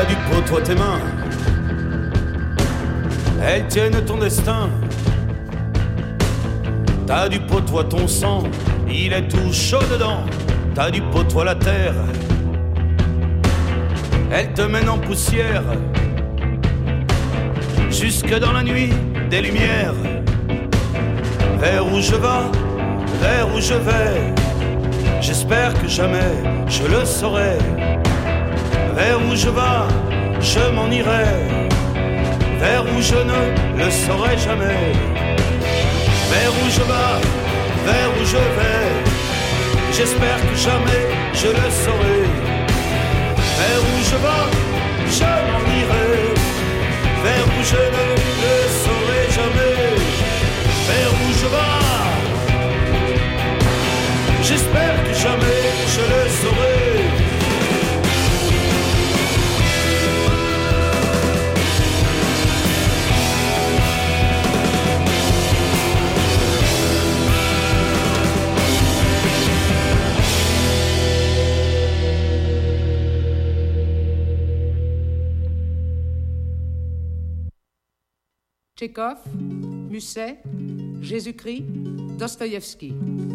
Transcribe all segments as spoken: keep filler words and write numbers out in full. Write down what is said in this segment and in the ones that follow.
T'as du pot, toi, tes mains. Elles tiennent ton destin. T'as du pot, toi, ton sang. Il est tout chaud dedans. T'as du pot, toi, la terre. Elle te mène en poussière. Jusque dans la nuit des lumières. Vers où je vais, vers où je vais. J'espère que jamais je le saurai. Vers où je vais, je m'en irai. Vers où je ne le saurai jamais. Vers où je vais, vers où je vais. J'espère que jamais je le saurai. Vers où je vais, je m'en irai. Vers où je ne le saurai jamais. Vers où je vais. J'espère que jamais je le saurai. Tchekhov, Musset, Jésus-Christ, Dostoïevski.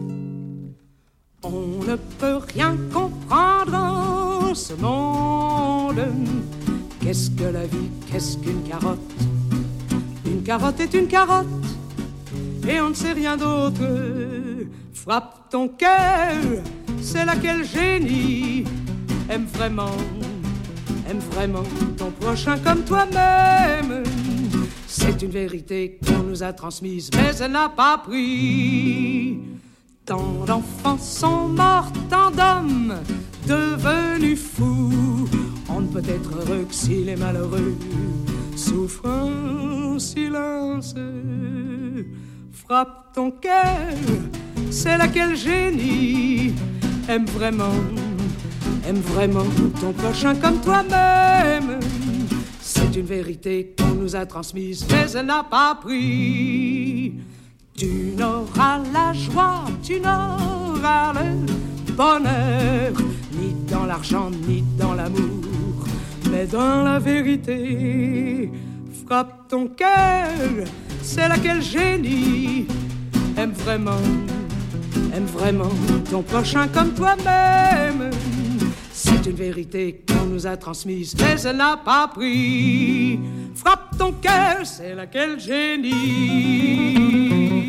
On ne peut rien comprendre en ce monde. Qu'est-ce que la vie, qu'est-ce qu'une carotte? Une carotte est une carotte, et on ne sait rien d'autre. Frappe ton cœur, c'est là quel génie. Aime vraiment, aime vraiment ton prochain comme toi-même. C'est une vérité qu'on nous a transmise, mais elle n'a pas pris. Tant d'enfants sont morts, tant d'hommes devenus fous. On ne peut être heureux que s'il est malheureux. Souffre en silence. Frappe ton cœur, c'est là quel génie. Aime vraiment, aime vraiment ton prochain comme toi-même. C'est une vérité qu'on nous a transmise, mais elle n'a pas pris. Tu n'auras la joie, tu n'auras le bonheur, ni dans l'argent, ni dans l'amour, mais dans la vérité. Frappe ton cœur, c'est là quel génie. Aime vraiment, aime vraiment ton prochain comme toi-même. C'est une vérité qu'on nous a transmise, mais elle n'a pas pris. Frappe ton cœur, c'est là quel génie.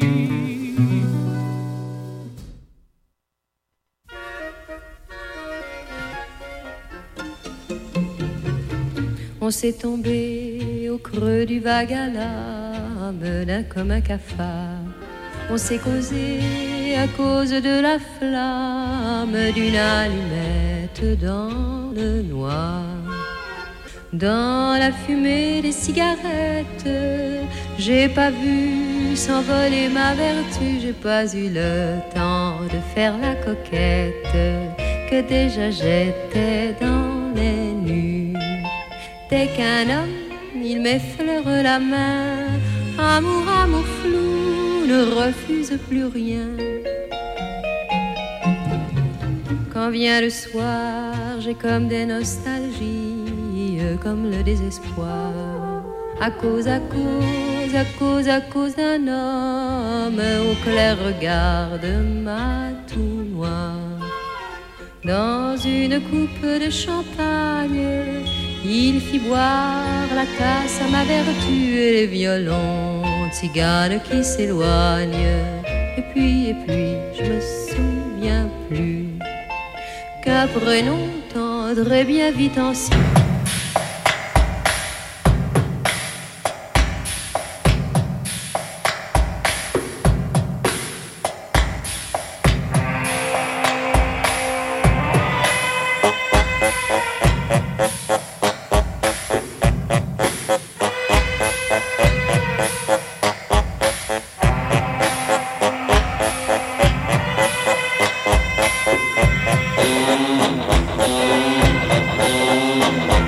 On s'est tombé au creux du vague à l'âme, d'un comme un cafard. On s'est causé à cause de la flamme d'une allumette dans le noir. Dans la fumée des cigarettes, j'ai pas vu s'envoler ma vertu. J'ai pas eu le temps de faire la coquette, que déjà j'étais dans les nues. Dès qu'un homme, il m'effleure la main, amour, amour flou, ne refuse plus rien. Quand vient le soir, j'ai comme des nostalgies, comme le désespoir. À cause, à cause, à cause, à cause d'un homme au clair regard de ma tout noir. Dans une coupe de champagne, il fit boire la tasse à ma vertu et les violons tziganes qui s'éloignent. Et puis, et puis, je me souviens plus qu'après non tendre et bien vite ensuite. Thank you.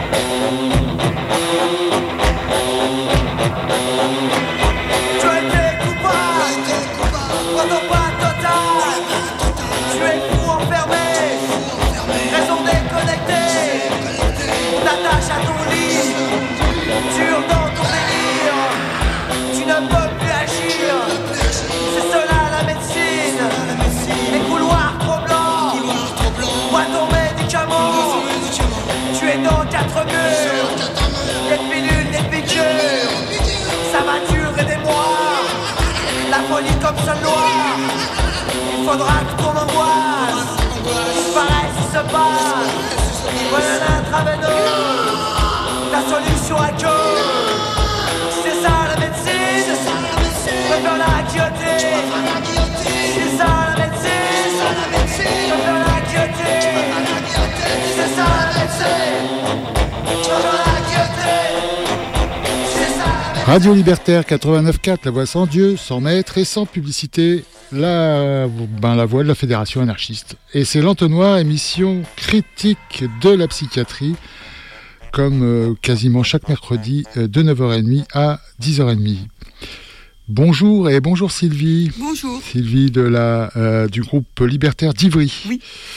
dans quatre murs, des pilules, des piqûres, ça va durer des mois. La folie comme seule loi, il faudra que ton angoisse disparaisse et se passe. Voilà l'intraveineuse, la solution à cause. C'est ça la médecine, je veux la guillotine. C'est ça la médecine, je veux la guillotine. C'est ça la médecine, je veux la guillotine. C'est ça la médecine. Radio Libertaire quatre-vingt-neuf virgule quatre, la voix sans Dieu, sans maître et sans publicité. La, ben, la voix de la Fédération anarchiste. Et c'est l'entonnoir, émission critique de la psychiatrie, comme euh, quasiment chaque mercredi, euh, de neuf heures trente à dix heures trente. Bonjour et bonjour Sylvie. Bonjour. Sylvie de la, euh, du groupe libertaire d'Ivry. Oui.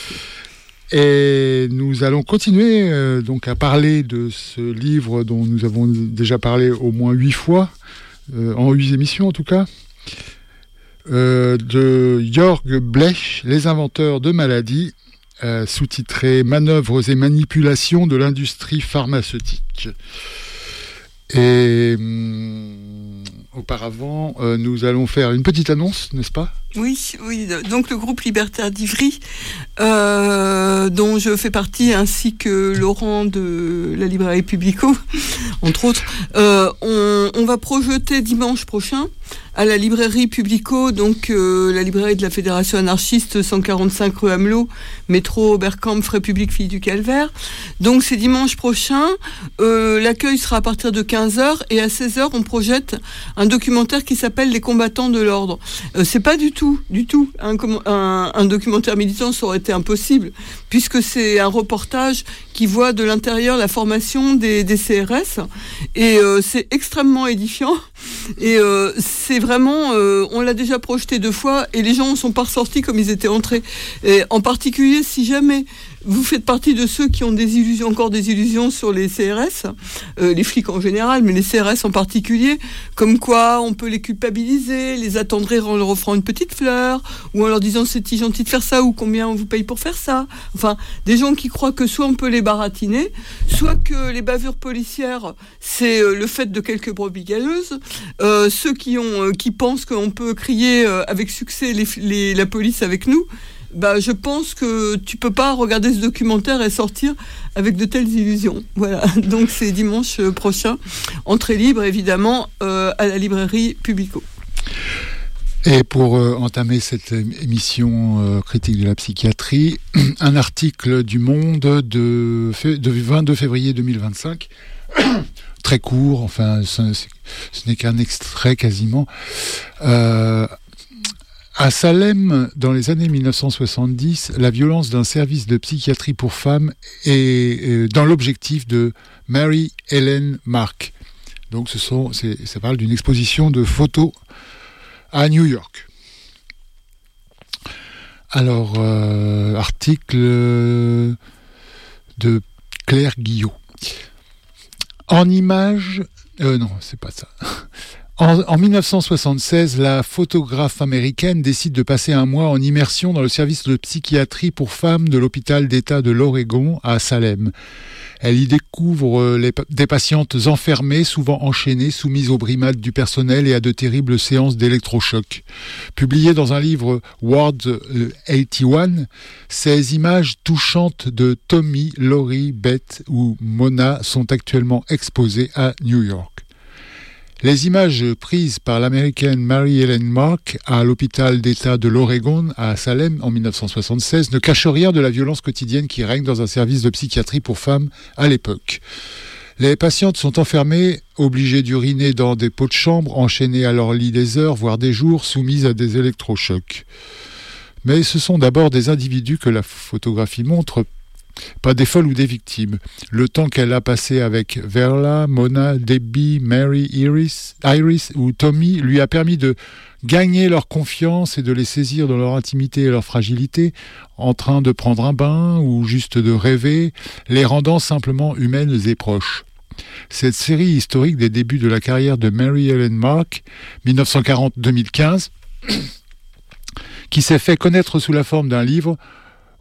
Et nous allons continuer euh, donc à parler de ce livre dont nous avons déjà parlé au moins huit fois, euh, en huit émissions en tout cas. Euh, de Jörg Blech, Les inventeurs de maladies, euh, sous-titré Manœuvres et manipulations de l'industrie pharmaceutique. Et hum, auparavant, euh, nous allons faire une petite annonce, n'est-ce pas ? Oui, oui. Donc le groupe libertaire d'Ivry, euh, dont je fais partie, ainsi que Laurent de la librairie Publico, entre autres, euh, on, on va projeter dimanche prochain à la librairie Publico, donc euh, la librairie de la Fédération anarchiste, cent quarante-cinq rue Amelot, métro Oberkampf, Frais publics, Filles du Calvaire. Donc c'est dimanche prochain. Euh, l'accueil sera à partir de quinze heures et à seize heures on projette un documentaire qui s'appelle Les combattants de l'ordre. Euh, c'est pas du tout, du tout un, un, un documentaire militant, ça aurait été impossible, puisque c'est un reportage qui voit de l'intérieur la formation des, des C R S, et euh, c'est extrêmement édifiant. Et euh, c'est vraiment, euh, on l'a déjà projeté deux fois et les gens ne sont pas ressortis comme ils étaient entrés. Et en particulier, si jamais vous faites partie de ceux qui ont des illusions, encore des illusions sur les C R S, euh, les flics en général, mais les C R S en particulier, comme quoi on peut les culpabiliser, les attendrir en leur offrant une petite fleur, ou en leur disant c'est gentil de faire ça, ou combien on vous paye pour faire ça. Enfin, des gens qui croient que soit on peut les baratiner, soit que les bavures policières, c'est euh, le fait de quelques brebis galeuses. Euh, ceux qui, ont, euh, qui pensent qu'on peut crier euh, avec succès les, les, la police avec nous, bah, je pense que tu peux pas regarder ce documentaire et sortir avec de telles illusions. Voilà, donc c'est dimanche prochain, entrée libre évidemment, euh, à la librairie Publico. Et pour euh, entamer cette émission euh, critique de la psychiatrie, un article du Monde de, de vingt-deux février deux mille vingt-cinq, très court, enfin ce, ce n'est qu'un extrait quasiment. Euh, À Salem, dans les années mille neuf cent soixante-dix, la violence d'un service de psychiatrie pour femmes est, est dans l'objectif de Mary Ellen Mark. Donc, ce sont, c'est, ça parle d'une exposition de photos à New York. Alors, euh, article de Claire Guillot. En images, euh, non, c'est pas ça. En, en mille neuf cent soixante-seize, la photographe américaine décide de passer un mois en immersion dans le service de psychiatrie pour femmes de l'hôpital d'État de l'Oregon à Salem. Elle y découvre les, des patientes enfermées, souvent enchaînées, soumises aux brimades du personnel et à de terribles séances d'électrochocs. Publiées dans un livre Ward quatre-vingt-un, ces images touchantes de Tommy, Laurie, Beth ou Mona sont actuellement exposées à New York. Les images prises par l'américaine Mary Ellen Mark à l'hôpital d'État de l'Oregon à Salem en mille neuf cent soixante-seize ne cachent rien de la violence quotidienne qui règne dans un service de psychiatrie pour femmes à l'époque. Les patientes sont enfermées, obligées d'uriner dans des pots de chambre, enchaînées à leur lit des heures, voire des jours, soumises à des électrochocs. Mais ce sont d'abord des individus que la photographie montre, pas des folles ou des victimes. Le temps qu'elle a passé avec Verla, Mona, Debbie, Mary, Iris, Iris ou Tommy lui a permis de gagner leur confiance et de les saisir dans leur intimité et leur fragilité, en train de prendre un bain ou juste de rêver, les rendant simplement humaines et proches. Cette série historique des débuts de la carrière de Mary Ellen Mark, dix-neuf cent quarante à deux mille quinze, qui s'est fait connaître sous la forme d'un livre,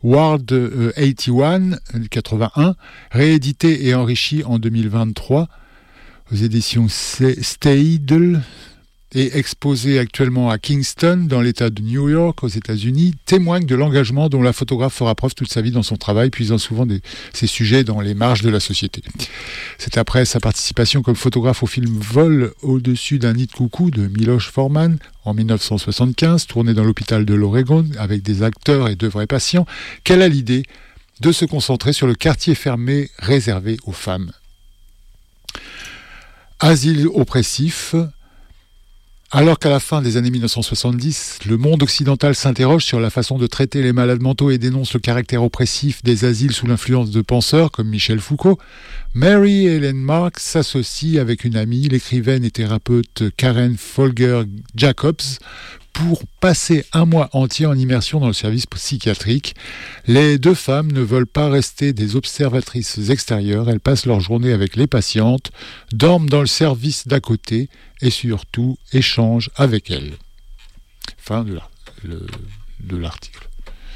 World euh, quatre-vingt-un, quatre-vingt-un, réédité et enrichi en deux mille vingt-trois aux éditions Steidl et exposé actuellement à Kingston, dans l'État de New York, aux États-Unis, témoigne de l'engagement dont la photographe fera preuve toute sa vie dans son travail, puisant souvent des, ses sujets dans les marges de la société. C'est après sa participation comme photographe au film Vol au-dessus d'un nid de coucou de Miloš Forman en dix-neuf cent soixante-quinze, tourné dans l'hôpital de l'Oregon avec des acteurs et de vrais patients, qu'elle a l'idée de se concentrer sur le quartier fermé réservé aux femmes. Asile oppressif. Alors qu'à la fin des années dix-neuf cent soixante-dix, le monde occidental s'interroge sur la façon de traiter les malades mentaux et dénonce le caractère oppressif des asiles sous l'influence de penseurs comme Michel Foucault, Mary Ellen Marks s'associe avec une amie, l'écrivaine et thérapeute Karen Folger Jacobs, pour passer un mois entier en immersion dans le service psychiatrique. Les deux femmes ne veulent pas rester des observatrices extérieures, elles passent leur journée avec les patientes, dorment dans le service d'à côté et surtout échangent avec elles. Fin de, la, le, de l'article.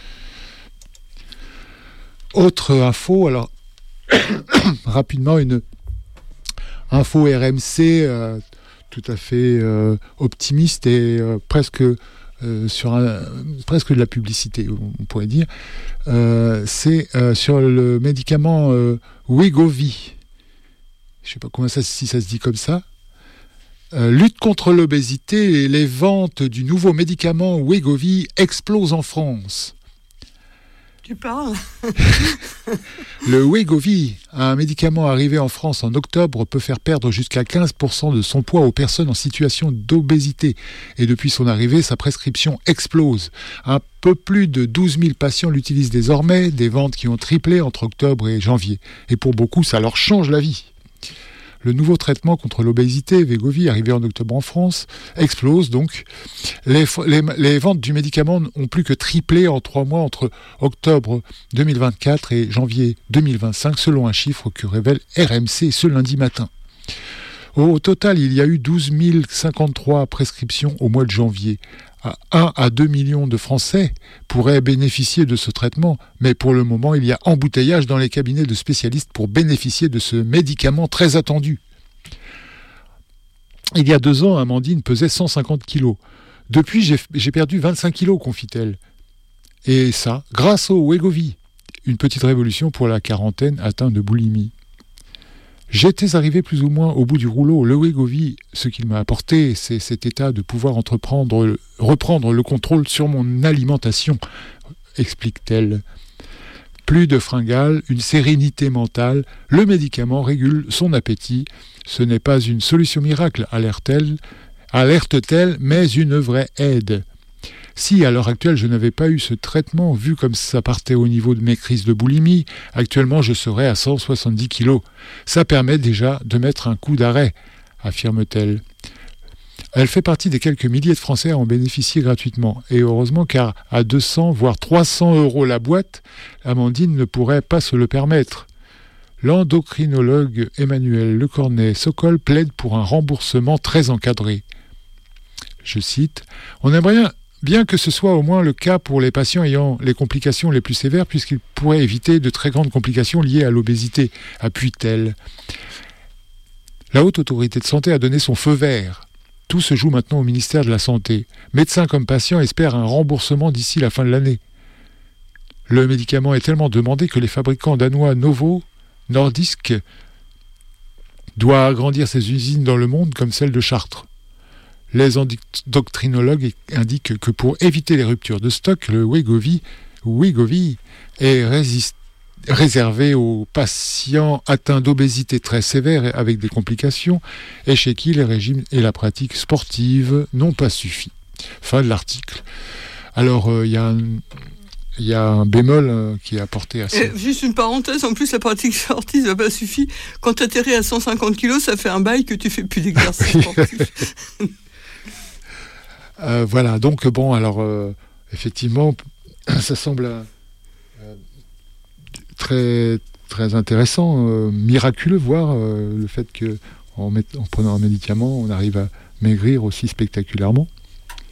Autre info, alors rapidement une info R M C euh, tout à fait euh, optimiste et euh, presque euh, sur un, presque de la publicité, on pourrait dire. Euh, c'est euh, sur le médicament euh, Wegovy. Je ne sais pas comment ça, si ça se dit comme ça. Euh, lutte contre l'obésité et les ventes du nouveau médicament Wegovy explosent en France. Tu parles. Le Wegovy, un médicament arrivé en France en octobre, peut faire perdre jusqu'à quinze pour cent de son poids aux personnes en situation d'obésité. Et depuis son arrivée, sa prescription explose. Un peu plus de douze mille patients l'utilisent désormais, des ventes qui ont triplé entre octobre et janvier. Et pour beaucoup, ça leur change la vie. Le nouveau traitement contre l'obésité, Wegovy, arrivé en octobre en France, explose donc. Les, les, les ventes du médicament n'ont plus que triplé en trois mois entre octobre deux mille vingt-quatre et janvier deux mille vingt-cinq, selon un chiffre que révèle R M C ce lundi matin. Au total, il y a eu douze mille cinquante-trois prescriptions au mois de janvier. un à deux millions de Français pourraient bénéficier de ce traitement, mais pour le moment, il y a embouteillage dans les cabinets de spécialistes pour bénéficier de ce médicament très attendu. Il y a deux ans, Amandine pesait cent cinquante kilos. Depuis, j'ai, j'ai perdu vingt-cinq kilos, confie-t-elle. Et ça, grâce au Wegovy. Une petite révolution pour la quarantaine atteinte de boulimie. J'étais arrivé plus ou moins au bout du rouleau. Le Wegovy, ce qu'il m'a apporté, c'est cet état de pouvoir entreprendre, reprendre le contrôle sur mon alimentation, explique-t-elle. Plus de fringales, une sérénité mentale, le médicament régule son appétit. Ce n'est pas une solution miracle, alerte-t-elle, alerte-t-elle, mais une vraie aide. Si, à l'heure actuelle, je n'avais pas eu ce traitement, vu comme ça partait au niveau de mes crises de boulimie, actuellement je serais à cent soixante-dix kilos. Ça permet déjà de mettre un coup d'arrêt, affirme-t-elle. Elle fait partie des quelques milliers de Français à en bénéficier gratuitement. Et heureusement, car à deux cents, voire trois cents euros la boîte, Amandine ne pourrait pas se le permettre. L'endocrinologue Emmanuel Lecornet-Sokol plaide pour un remboursement très encadré. Je cite, « On aimerait bien... Bien que ce soit au moins le cas pour les patients ayant les complications les plus sévères, puisqu'ils pourraient éviter de très grandes complications liées à l'obésité, appuie-t-elle. La Haute Autorité de Santé a donné son feu vert. Tout se joue maintenant au ministère de la Santé. Médecins comme patients espèrent un remboursement d'ici la fin de l'année. Le médicament est tellement demandé que les fabricants danois Novo Nordisk doivent agrandir ses usines dans le monde comme celle de Chartres. Les endocrinologues indiquent que pour éviter les ruptures de stock, le Wegovy, Wegovy est résist- réservé aux patients atteints d'obésité très sévère avec des complications et chez qui les régimes et la pratique sportive n'ont pas suffi. Fin de l'article. Alors, il euh, y a un... Il y a un bémol euh, qui est apporté à ça. Et juste une parenthèse, en plus la pratique sportive n'a pas suffi. Quand tu atterris à cent cinquante kilos, ça fait un bail que tu fais plus d'exercice sportif. euh, voilà, donc bon, alors euh, effectivement, ça semble euh, très, très intéressant, euh, miraculeux, voire euh, le fait qu'en en prenant un médicament, on arrive à maigrir aussi spectaculairement.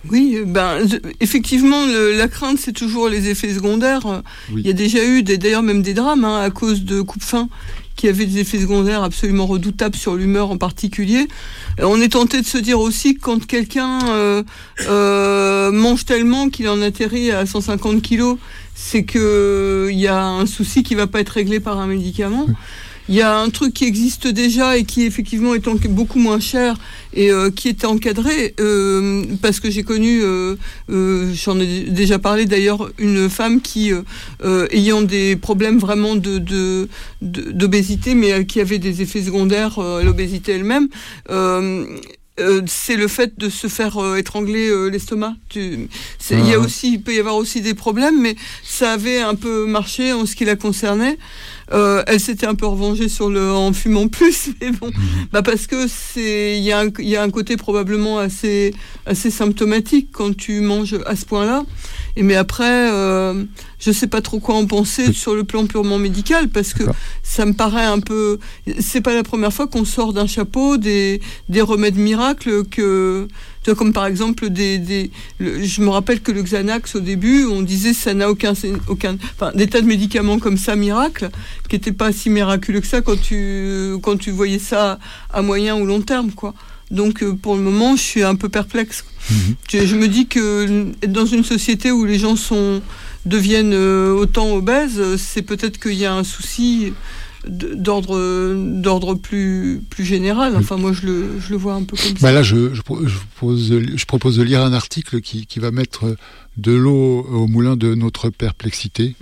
Oui, ben effectivement, le, la crainte, c'est toujours les effets secondaires. Oui. Il y a déjà eu, des, d'ailleurs même des drames, hein, à cause de coupe-faim, qui avaient des effets secondaires absolument redoutables sur l'humeur en particulier. On est tenté de se dire aussi que quand quelqu'un euh, euh, mange tellement qu'il en atterrit à cent cinquante kilos, c'est qu'il y a un souci qui ne va pas être réglé par un médicament. Oui. Il y a un truc qui existe déjà et qui effectivement est en, beaucoup moins cher et euh, qui est encadré euh, parce que j'ai connu, euh, euh, j'en ai déjà parlé d'ailleurs, une femme qui euh, euh, ayant des problèmes vraiment de, de, de d'obésité, mais qui avait des effets secondaires, euh, l'obésité elle-même. Euh, Euh, c'est le fait de se faire euh, étrangler euh, l'estomac. Tu, c'est, il y a aussi, il peut y avoir aussi des problèmes, mais ça avait un peu marché en ce qui la concernait. Euh, elle s'était un peu revengée sur le en fumant plus, mais bon, bah parce que c'est, il y a un, il y a un côté probablement assez, assez symptomatique quand tu manges à ce point-là. Et mais après, euh, je sais pas trop quoi en penser sur le plan purement médical, parce que ça me paraît un peu. C'est pas la première fois qu'on sort d'un chapeau des des remèdes miracles que. Tu vois, comme par exemple des des. Le, je me rappelle que le Xanax au début, on disait ça n'a aucun aucun. Enfin, des tas de médicaments comme ça miracles qui étaient pas si miraculeux que ça quand tu quand tu voyais ça à moyen ou long terme, quoi. Donc euh, pour le moment, je suis un peu perplexe. Mmh. Je, je me dis que être dans une société où les gens sont deviennent euh, autant obèses, c'est peut-être qu'il y a un souci d'ordre d'ordre plus plus général. Enfin, moi, je le je le vois un peu comme ça. Bah là, je, je, je, propose, je propose de lire un article qui, qui va mettre de l'eau au moulin de notre perplexité.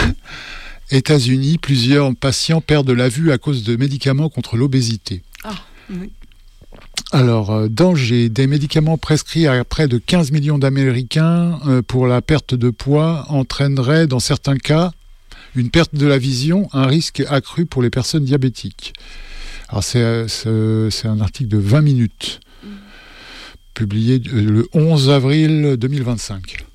États-Unis, plusieurs patients perdent la vue à cause de médicaments contre l'obésité. Ah, oui. Alors, danger, des médicaments prescrits à près de quinze millions d'Américains pour la perte de poids entraîneraient, dans certains cas, une perte de la vision, un risque accru pour les personnes diabétiques. Alors, c'est, c'est, c'est un article de vingt minutes, publié le onze avril deux mille vingt-cinq.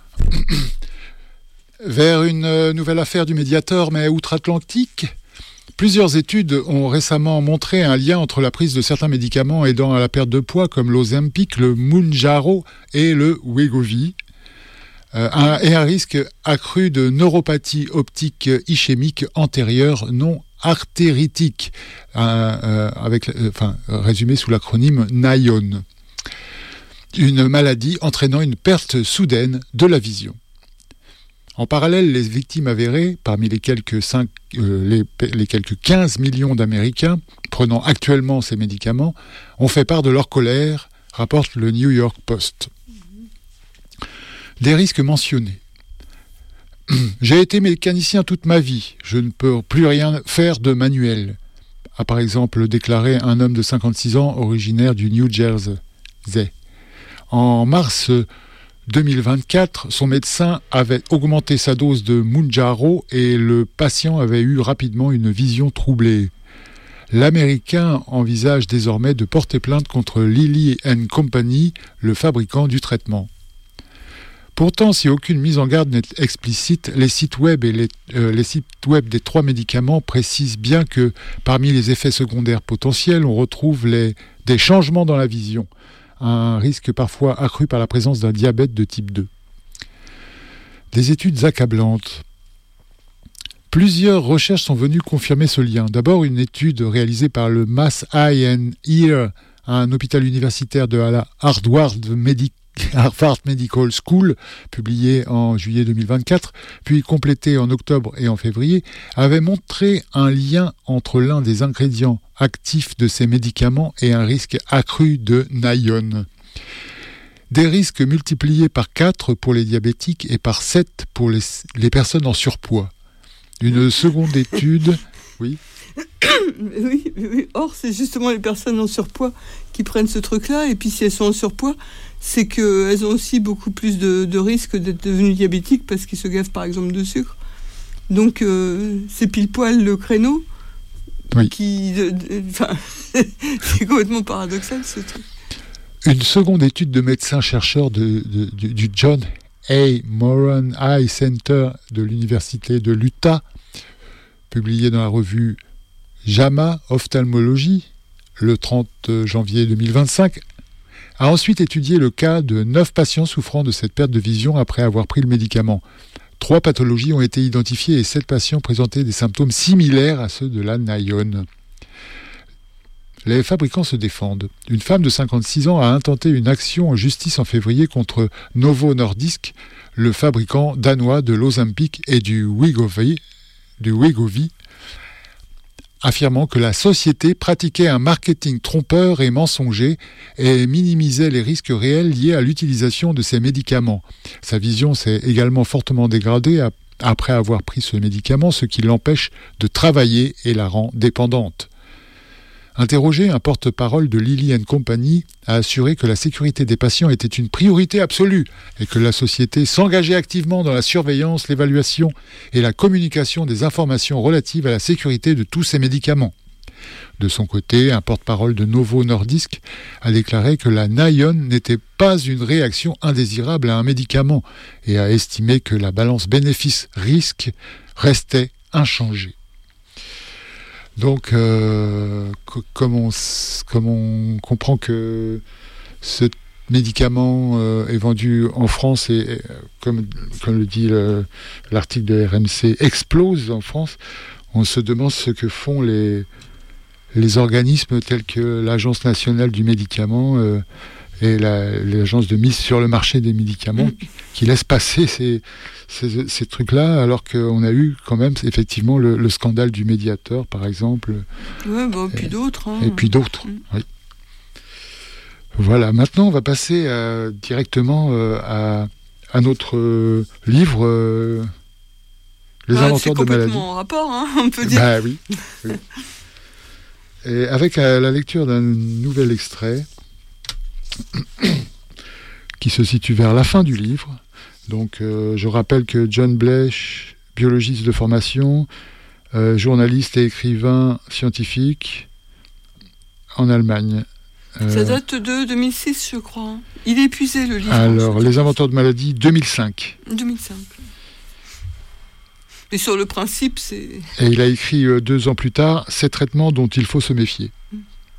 Vers une nouvelle affaire du Mediator, mais outre-Atlantique. Plusieurs études ont récemment montré un lien entre la prise de certains médicaments aidant à la perte de poids, comme l'Ozempic, le Mounjaro et le Wegovy, euh, un, et un risque accru de neuropathie optique ischémique antérieure non artéritique, euh, euh, avec, euh, enfin, résumé sous l'acronyme N I O N, une maladie entraînant une perte soudaine de la vision. En parallèle, les victimes avérées, parmi les quelques, cinq, euh, les, les quelques quinze millions d'Américains prenant actuellement ces médicaments, ont fait part de leur colère, rapporte le New York Post. Des risques mentionnés. J'ai été mécanicien toute ma vie, je ne peux plus rien faire de manuel, a par exemple déclaré un homme de cinquante-six ans originaire du New Jersey. En mars deux mille vingt-quatre, son médecin avait augmenté sa dose de Mounjaro et le patient avait eu rapidement une vision troublée. L'Américain envisage désormais de porter plainte contre Lilly and Company, le fabricant du traitement. Pourtant, si aucune mise en garde n'est explicite, les sites web et les, euh, les sites web des trois médicaments précisent bien que parmi les effets secondaires potentiels, on retrouve les, des changements dans la vision, un risque parfois accru par la présence d'un diabète de type deux. Des études accablantes. Plusieurs recherches sont venues confirmer ce lien. D'abord, une étude réalisée par le Mass Eye and Ear, un hôpital universitaire de la Harvard Medical Harvard Medical School, publié en juillet deux mille vingt-quatre, puis complété en octobre et en février, avait montré un lien entre l'un des ingrédients actifs de ces médicaments et un risque accru de N I O N. Des risques multipliés par quatre pour les diabétiques et par sept pour les, les personnes en surpoids. Une seconde étude... Oui. Oui, oui, or c'est justement les personnes en surpoids qui prennent ce truc-là, et puis si elles sont en surpoids, c'est qu'elles ont aussi beaucoup plus de, de risques d'être devenues diabétiques parce qu'ils se gavent par exemple de sucre. Donc euh, c'est pile poil le créneau. Oui. Qui, de, de, enfin, c'est complètement paradoxal ce truc. Une seconde étude de médecins-chercheurs de, de, du, du John A. Moran Eye Center de l'université de l'Utah, publiée dans la revue JAMA Ophtalmologie le trente janvier deux mille vingt-cinq, a ensuite étudié le cas de neuf patients souffrant de cette perte de vision après avoir pris le médicament. Trois pathologies ont été identifiées et sept patients présentaient des symptômes similaires à ceux de la Naïone. Les fabricants se défendent. Une femme de cinquante-six ans a intenté une action en justice en février contre Novo Nordisk, le fabricant danois de l'Ozempic et du Wegovy, du Wegovy, affirmant que la société pratiquait un marketing trompeur et mensonger et minimisait les risques réels liés à l'utilisation de ces médicaments. Sa vision s'est également fortement dégradée après avoir pris ce médicament, ce qui l'empêche de travailler et la rend dépendante. Interrogé, un porte-parole de Lilly and Company a assuré que la sécurité des patients était une priorité absolue et que la société s'engageait activement dans la surveillance, l'évaluation et la communication des informations relatives à la sécurité de tous ces médicaments. De son côté, un porte-parole de Novo Nordisk a déclaré que la Naïone n'était pas une réaction indésirable à un médicament et a estimé que la balance bénéfice-risque restait inchangée. Donc, euh, comme, on, comme on comprend que ce médicament euh, est vendu en France et, et comme, comme le dit le, l'article de R M C, explose en France, on se demande ce que font les, les organismes tels que l'Agence nationale du médicament euh, et la, l'Agence de mise sur le marché des médicaments mmh. qui laissent passer ces, ces, ces trucs-là, alors qu'on a eu quand même effectivement le, le scandale du Mediator, par exemple. Oui, bah, et puis d'autres. Hein. Et puis d'autres, mmh. oui. Voilà, maintenant on va passer euh, directement euh, à, à notre euh, livre euh, Les ah, inventeurs de maladies. C'est complètement en rapport, hein, on peut dire. Bah oui. oui. Et avec euh, la lecture d'un nouvel extrait qui se situe vers la fin du livre. Donc, euh, je rappelle que John Blech, biologiste de formation, euh, journaliste et écrivain scientifique en Allemagne. Euh, Ça date de deux mille six, je crois. Il est épuisé, le livre. Alors, Les inventeurs de maladies, deux mille cinq. deux mille cinq. Et sur le principe, c'est... Et il a écrit euh, deux ans plus tard, Ces traitements dont il faut se méfier. Mm.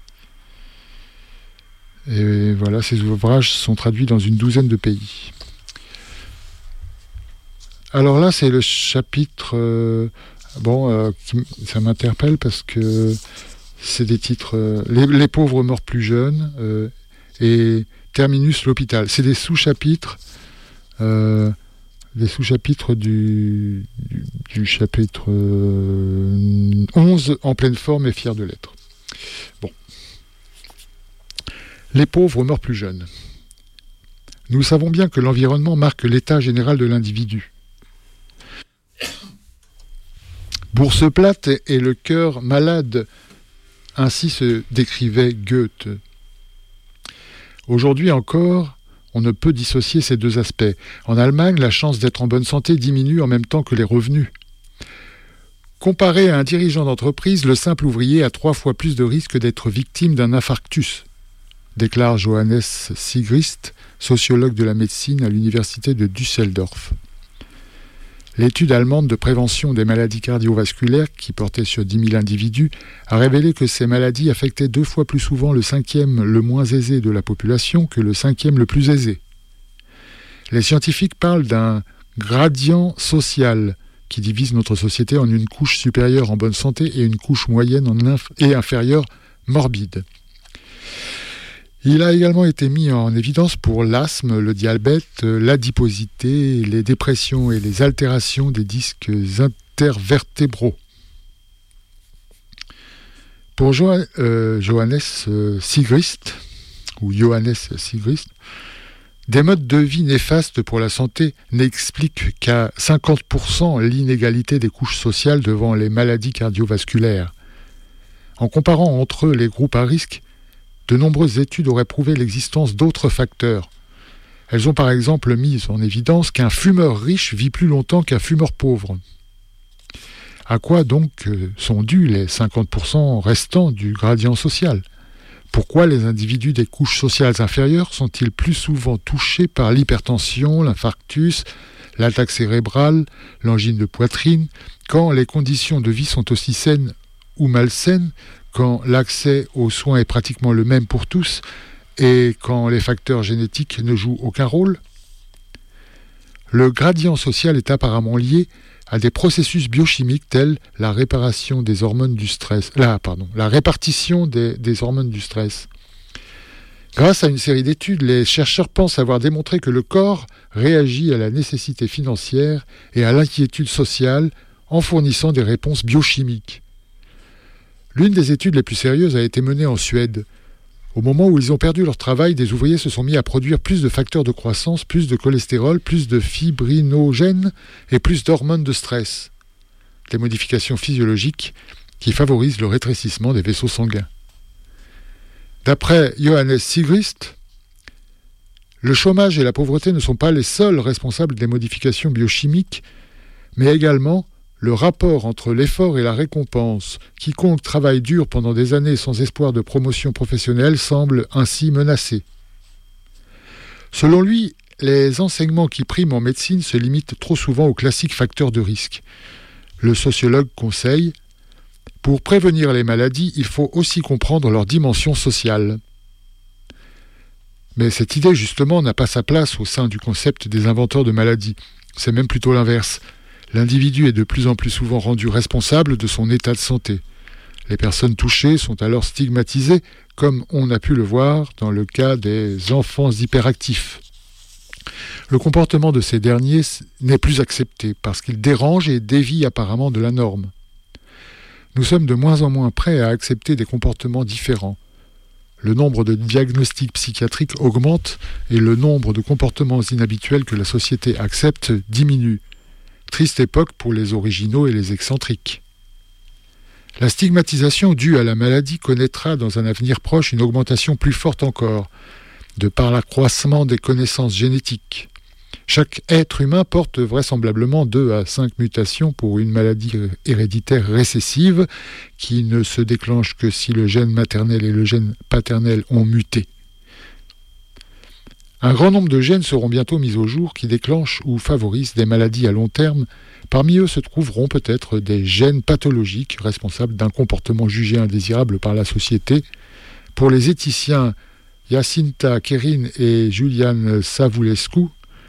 Et voilà, ces ouvrages sont traduits dans une douzaine de pays. Alors là, c'est le chapitre... Euh, bon, euh, qui, ça m'interpelle parce que c'est des titres... Euh, les, les pauvres morts plus jeunes euh, et Terminus l'hôpital. C'est des sous-chapitres... Euh, des sous-chapitres du, du, du chapitre euh, onze, En pleine forme et fier de l'être. Bon. Les pauvres meurent plus jeunes. Nous savons bien que l'environnement marque l'état général de l'individu. Bourse plate et le cœur malade, ainsi se décrivait Goethe. Aujourd'hui encore, on ne peut dissocier ces deux aspects. En Allemagne, la chance d'être en bonne santé diminue en même temps que les revenus. Comparé à un dirigeant d'entreprise, le simple ouvrier a trois fois plus de risques d'être victime d'un infarctus, déclare Johannes Sigrist, sociologue de la médecine à l'université de Düsseldorf. L'étude allemande de prévention des maladies cardiovasculaires, qui portait sur dix mille individus, a révélé que ces maladies affectaient deux fois plus souvent le cinquième le moins aisé de la population que le cinquième le plus aisé. Les scientifiques parlent d'un gradient social qui divise notre société en une couche supérieure en bonne santé et une couche moyenne en inf- et inférieure morbide. Il a également été mis en évidence pour l'asthme, le diabète, l'adiposité, les dépressions et les altérations des disques intervertébraux. Pour jo- euh, Johannes Sigrist, ou Johannes Sigrist, des modes de vie néfastes pour la santé n'expliquent qu'à cinquante pour cent l'inégalité des couches sociales devant les maladies cardiovasculaires. En comparant entre eux les groupes à risque, de nombreuses études auraient prouvé l'existence d'autres facteurs. Elles ont par exemple mis en évidence qu'un fumeur riche vit plus longtemps qu'un fumeur pauvre. À quoi donc sont dus les cinquante pour cent restants du gradient social ? Pourquoi les individus des couches sociales inférieures sont-ils plus souvent touchés par l'hypertension, l'infarctus, l'attaque cérébrale, l'angine de poitrine, quand les conditions de vie sont aussi saines ou malsaines, quand l'accès aux soins est pratiquement le même pour tous, Et quand les facteurs génétiques ne jouent aucun rôle? Le gradient social est apparemment lié à des processus biochimiques tels la réparation des hormones du stress, la, pardon, la répartition des, des hormones du stress. Grâce à une série d'études, les chercheurs pensent avoir démontré que le corps réagit à la nécessité financière et à l'inquiétude sociale en fournissant des réponses biochimiques. L'une des études les plus sérieuses a été menée en Suède. Au moment où ils ont perdu leur travail, des ouvriers se sont mis à produire plus de facteurs de croissance, plus de cholestérol, plus de fibrinogènes et plus d'hormones de stress. Des modifications physiologiques qui favorisent le rétrécissement des vaisseaux sanguins. D'après Johannes Sigrist, le chômage et la pauvreté ne sont pas les seuls responsables des modifications biochimiques, mais également le rapport entre l'effort et la récompense. Quiconque travaille dur pendant des années sans espoir de promotion professionnelle semble ainsi menacé. Selon lui, les enseignements qui priment en médecine se limitent trop souvent aux classiques facteurs de risque. Le sociologue conseille: pour prévenir les maladies, il faut aussi comprendre leur dimension sociale. Mais cette idée, justement, n'a pas sa place au sein du concept des inventeurs de maladies. C'est même plutôt l'inverse. L'individu est de plus en plus souvent rendu responsable de son état de santé. Les personnes touchées sont alors stigmatisées, comme on a pu le voir dans le cas des enfants hyperactifs. Le comportement de ces derniers n'est plus accepté parce qu'il dérange et dévie apparemment de la norme. Nous sommes de moins en moins prêts à accepter des comportements différents. Le nombre de diagnostics psychiatriques augmente et le nombre de comportements inhabituels que la société accepte diminue. Triste époque pour les originaux et les excentriques. La stigmatisation due à la maladie connaîtra dans un avenir proche une augmentation plus forte encore, de par l'accroissement des connaissances génétiques. Chaque être humain porte vraisemblablement deux à cinq mutations pour une maladie héréditaire récessive qui ne se déclenche que si le gène maternel et le gène paternel ont muté. Un grand nombre de gènes seront bientôt mis au jour qui déclenchent ou favorisent des maladies à long terme. Parmi eux se trouveront peut-être des gènes pathologiques responsables d'un comportement jugé indésirable par la société. Pour les éthiciens Jacinta Kerin et Julian Savulescu,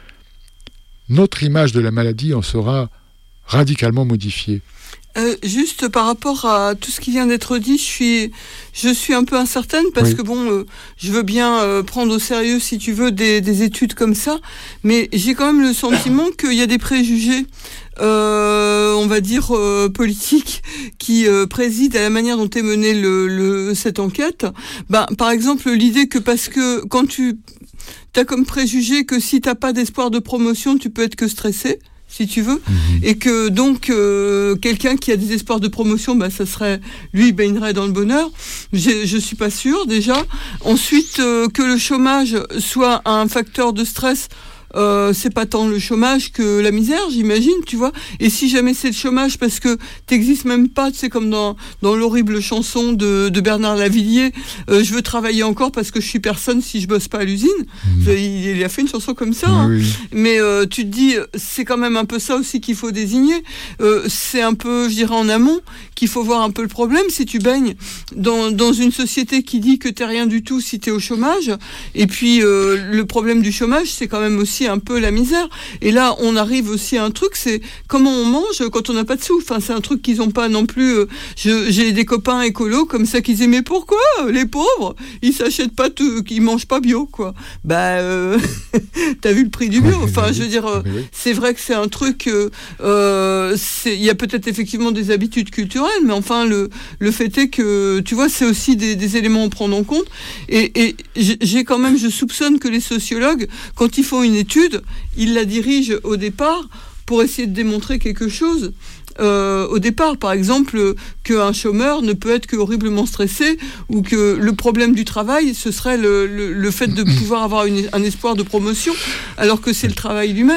notre image de la maladie en sera radicalement modifiée. Euh, juste par rapport à tout ce qui vient d'être dit, je suis, je suis un peu incertaine parce oui. que bon, euh, je veux bien euh, prendre au sérieux, si tu veux, des, des études comme ça, mais j'ai quand même le sentiment qu'il y a des préjugés, euh, on va dire euh, politiques, qui euh, président à la manière dont est menée le, le, cette enquête. Ben, par exemple, l'idée que parce que quand tu t'as comme préjugé que si t'as pas d'espoir de promotion, tu peux être que stressé, si tu veux, mmh. et que donc euh, quelqu'un qui a des espoirs de promotion, bah ça serait, lui, il baignerait dans le bonheur. Je, je suis pas sûre déjà. Ensuite, euh, que le chômage soit un facteur de stress. Euh, c'est pas tant le chômage que la misère, j'imagine, tu vois. Et si jamais c'est le chômage parce que t'existes même pas, tu sais, comme dans dans l'horrible chanson de, de Bernard Lavilliers, euh, je veux travailler encore parce que je suis personne si je bosse pas à l'usine. Mmh. Il, il a fait une chanson comme ça. Hein. Oui. Mais euh, tu te dis, c'est quand même un peu ça aussi qu'il faut désigner. Euh, c'est un peu, je dirais, en amont qu'il faut voir un peu le problème. Si tu baignes dans dans une société qui dit que t'es rien du tout si t'es au chômage, et puis euh, le problème du chômage, c'est quand même aussi un peu la misère. Et là, on arrive aussi à un truc, c'est comment on mange quand on n'a pas de sous. Enfin, c'est un truc qu'ils n'ont pas non plus. Euh, je, j'ai des copains écolos comme ça qui disaient, mais pourquoi les pauvres, ils s'achètent pas tout, ils mangent pas bio, quoi. Bah, euh, t'as vu le prix du bio. Enfin, je veux dire, euh, c'est vrai que c'est un truc. Euh, c'est, il y a peut-être effectivement des habitudes culturelles, mais enfin, le le fait est que, tu vois, c'est aussi des, des éléments à prendre en compte. Et, et j'ai quand même, je soupçonne que les sociologues, quand ils font une étude, il la dirige au départ pour essayer de démontrer quelque chose. Euh, au départ, par exemple, qu'un chômeur ne peut être que horriblement stressé ou que le problème du travail, ce serait le, le, le fait de pouvoir avoir une, un espoir de promotion, alors que c'est le travail lui-même.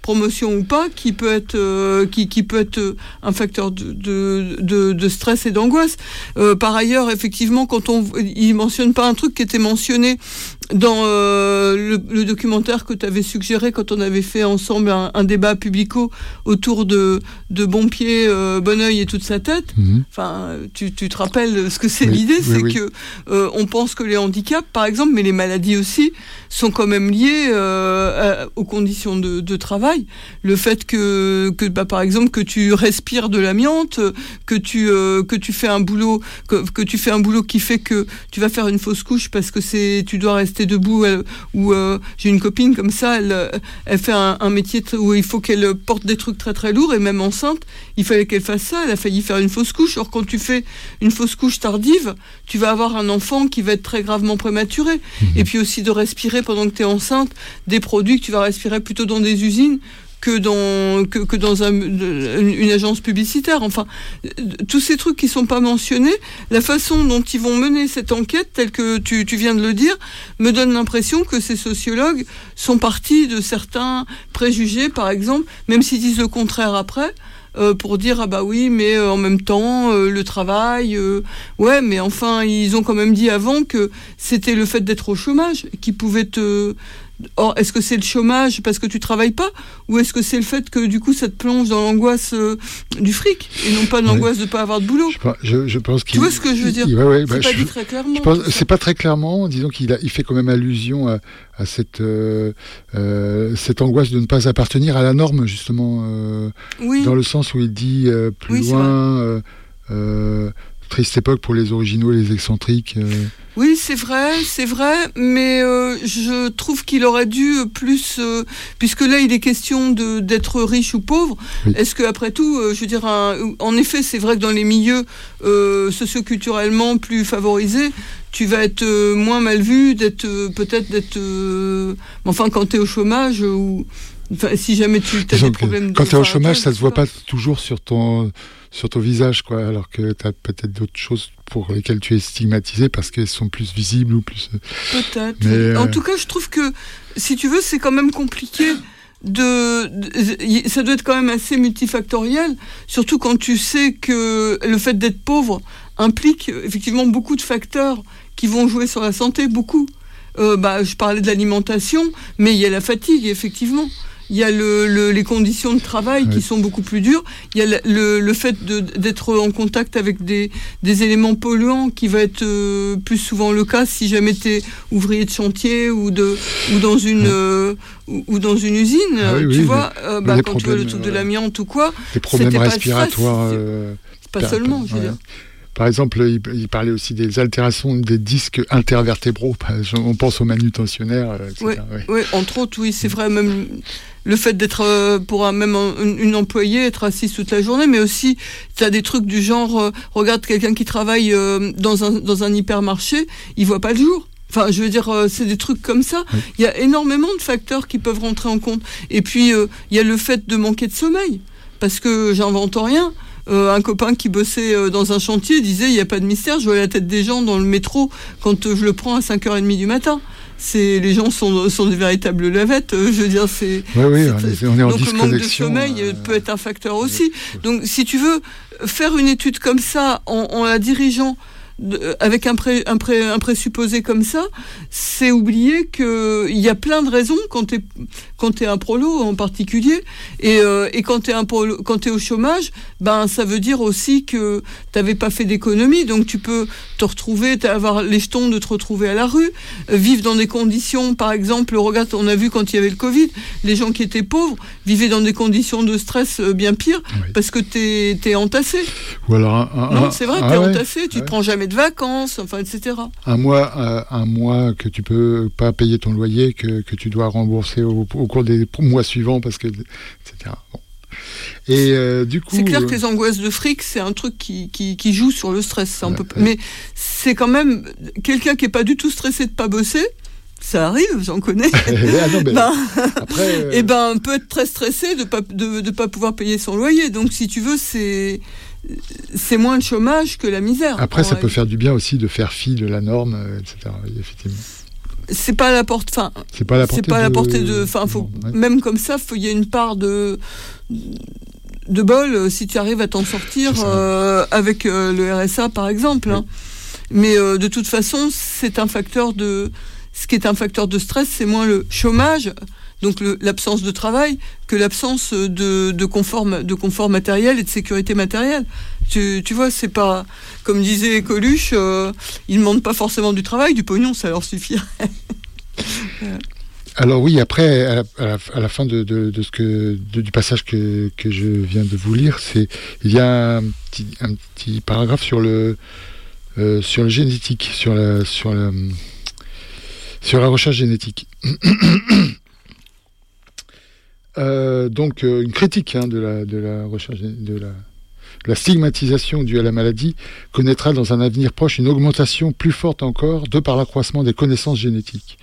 promotion ou pas, qui peut être, euh, qui, qui peut être un facteur de, de, de, de stress et d'angoisse. Euh, par ailleurs, effectivement, quand on, il mentionne pas un truc qui était mentionné dans euh, le, le documentaire que tu avais suggéré quand on avait fait ensemble un, un débat publico autour de, de Bonpied, euh, Bonneuil et toute sa tête. Mm-hmm. Enfin, tu, tu te rappelles ce que c'est oui, l'idée, oui, c'est oui. que euh, on pense que les handicaps, par exemple, mais les maladies aussi, sont quand même liées euh, à, aux conditions de, de travail. Le fait que, que bah, par exemple, que tu respires de l'amiante, que tu euh, que tu fais un boulot, que, que tu fais un boulot qui fait que tu vas faire une fausse couche parce que c'est, tu dois rester debout, elle, ou euh, j'ai une copine comme ça, elle, elle fait un, un métier où il faut qu'elle porte des trucs très très lourds, et même enceinte, il fallait qu'elle fasse ça, elle a failli faire une fausse couche. Or quand tu fais une fausse couche tardive, tu vas avoir un enfant qui va être très gravement prématuré. Mmh. Et puis aussi de respirer pendant que tu es enceinte des produits que tu vas respirer plutôt dans des usines que dans que, que dans un, une agence publicitaire. Enfin, tous ces trucs qui sont pas mentionnés, la façon dont ils vont mener cette enquête, telle que tu, tu viens de le dire, me donne l'impression que ces sociologues sont partis de certains préjugés, par exemple, même s'ils disent le contraire après, euh, pour dire ah bah oui, mais euh, en même temps euh, le travail, euh, ouais, mais enfin ils ont quand même dit avant que c'était le fait d'être au chômage qui pouvait te... Or, est-ce que c'est le chômage parce que tu travailles pas, ou est-ce que c'est le fait que du coup ça te plonge dans l'angoisse euh, du fric et non pas l'angoisse ouais. de pas avoir de boulot? Je, je, je pense qu'il. Tu vois ce que je veux dire? Il, ouais, ouais, c'est bah, pas je, dit très clairement. Je pense, c'est pas très clairement. Disons qu'il a, il fait quand même allusion à, à cette euh, euh, cette angoisse de ne pas appartenir à la norme, justement, euh, oui. dans le sens où il dit euh, plus oui, loin. Euh, euh, Triste époque pour les originaux et les excentriques. Euh... Oui, c'est vrai, c'est vrai, mais euh, je trouve qu'il aurait dû plus, euh, puisque là il est question de, d'être riche ou pauvre, oui. Est-ce qu'après tout, euh, je veux dire, un, en effet, c'est vrai que dans les milieux euh, socioculturellement plus favorisés, tu vas être euh, moins mal vu, d'être euh, peut-être d'être... Euh, enfin, quand tu es au chômage ou... Enfin, si jamais tu as des problèmes... Quand tu es au chômage, ça ne se voit pas toujours sur ton... sur ton visage, quoi, alors que tu as peut-être d'autres choses pour lesquelles tu es stigmatisé parce qu'elles sont plus visibles ou plus... Peut-être. Mais, en euh... tout cas, je trouve que, si tu veux, c'est quand même compliqué de... de... Ça doit être quand même assez multifactoriel, surtout quand tu sais que le fait d'être pauvre implique effectivement beaucoup de facteurs qui vont jouer sur la santé, beaucoup. Euh, bah, je parlais de l'alimentation, mais il y a la fatigue, effectivement. Il y a le, le, les conditions de travail oui. qui sont beaucoup plus dures. Il y a le, le, le fait de, d'être en contact avec des, des éléments polluants qui va être euh, plus souvent le cas si jamais tu es ouvrier de chantier ou, de, ou, dans, une, oui. euh, ou, ou dans une usine. Ah, oui, tu oui, vois, les, euh, bah, quand tu vois le truc de l'amiante ou quoi, les problèmes respiratoires. Pas, euh, c'est pas seulement, je veux ouais. dire. Par exemple, il, il parlait aussi des altérations des disques intervertébraux. On pense aux manutentionnaires, et cetera. Oui, oui. oui, entre autres, oui, c'est vrai. Même le fait d'être, euh, pour un, même un, une employée, être assise toute la journée, mais aussi, tu as des trucs du genre, euh, regarde quelqu'un qui travaille euh, dans, un, dans un hypermarché, il voit pas le jour. Enfin, je veux dire, euh, c'est des trucs comme ça. Oui. Il y a énormément de facteurs qui peuvent rentrer en compte. Et puis, euh, il y a le fait de manquer de sommeil. Parce que j'invente rien. Euh, un copain qui bossait euh, dans un chantier disait il n'y a pas de mystère, je vois la tête des gens dans le métro quand euh, je le prends à cinq heures trente du matin. C'est, les gens sont, sont des véritables lavettes, euh, je veux dire, c'est... Oui, oui, c'est, on est, on est en donc disconnexion. Le manque de sommeil euh, peut être un facteur aussi. Oui. Donc si tu veux faire une étude comme ça en, en la dirigeant de, avec un, pré, un, pré, un présupposé comme ça, c'est oublier qu'il y a plein de raisons quand tu es quand t'es un prolo en particulier, et, euh, et quand tu es au chômage, ben, ça veut dire aussi que tu n'avais pas fait d'économie, donc tu peux te retrouver, avoir les jetons de te retrouver à la rue, euh, vivre dans des conditions, par exemple, regarde, on a vu quand il y avait le Covid, les gens qui étaient pauvres vivaient dans des conditions de stress euh, bien pires, oui. parce que tu es entassé. Ou alors un, un, non, c'est vrai, tu es ah ouais, entassé, tu ne ouais. prends jamais de vacances, enfin, et cetera. Un mois, euh, un mois que tu peux pas payer ton loyer, que, que tu dois rembourser au, au cours des mois suivants, parce que, et cetera. Bon. Et euh, du coup, c'est clair euh... que les angoisses de fric, c'est un truc qui, qui, qui joue sur le stress. C'est un ouais, peu... ouais. Mais c'est quand même quelqu'un qui est pas du tout stressé de pas bosser. Ça arrive, j'en connais. ah non, ben, ben, après, euh... et ben, peut être très stressé de pas de, de pas pouvoir payer son loyer. Donc, si tu veux, c'est c'est moins le chômage que la misère. Après, ça ouais. peut faire du bien aussi de faire fi de la norme, et cetera. Effectivement. c'est pas à la porte, enfin, c'est pas à la portée, c'est pas à la portée de, enfin, faut ouais. Même comme ça, il y a une part de de bol si tu arrives à t'en sortir euh, avec euh, le R S A par exemple. Oui. Hein. Mais euh, de toute façon, c'est un facteur de, ce qui est un facteur de stress, c'est moins le chômage, donc le, l'absence de travail, que l'absence de, de confort, de confort matériel et de sécurité matérielle. Tu, tu vois, c'est pas, comme disait Coluche, euh, ils ne demandent pas forcément du travail, du pognon, ça leur suffirait. Voilà. Alors oui, après, à la, à la, à la fin de, de, de ce que, de, du passage que, que je viens de vous lire, c'est, il y a un petit, un petit paragraphe sur le, euh, sur le génétique, sur la, sur la, sur la recherche génétique. euh, donc euh, une critique hein, de la, de la recherche, de la La stigmatisation due à la maladie connaîtra dans un avenir proche une augmentation plus forte encore de par l'accroissement des connaissances génétiques.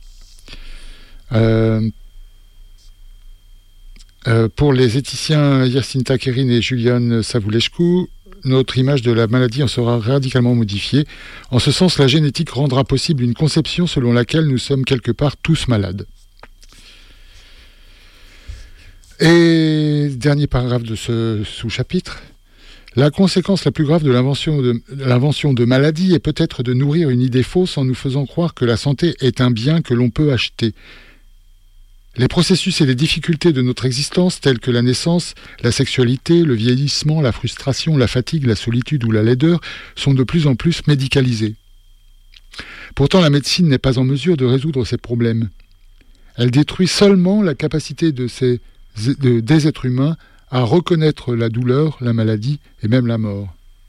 Euh, euh, pour les éthiciens Jacinta Kerin et Julian Savulescu, notre image de la maladie en sera radicalement modifiée. En ce sens, la génétique rendra possible une conception selon laquelle nous sommes quelque part tous malades. Et dernier paragraphe de ce sous-chapitre. La conséquence la plus grave de l'invention de, de l'invention de maladies est peut-être de nourrir une idée fausse en nous faisant croire que la santé est un bien que l'on peut acheter. Les processus et les difficultés de notre existence, tels que la naissance, la sexualité, le vieillissement, la frustration, la fatigue, la solitude ou la laideur, sont de plus en plus médicalisés. Pourtant, la médecine n'est pas en mesure de résoudre ces problèmes. Elle détruit seulement la capacité de ces, de, des êtres humains à reconnaître la douleur, la maladie et même la mort.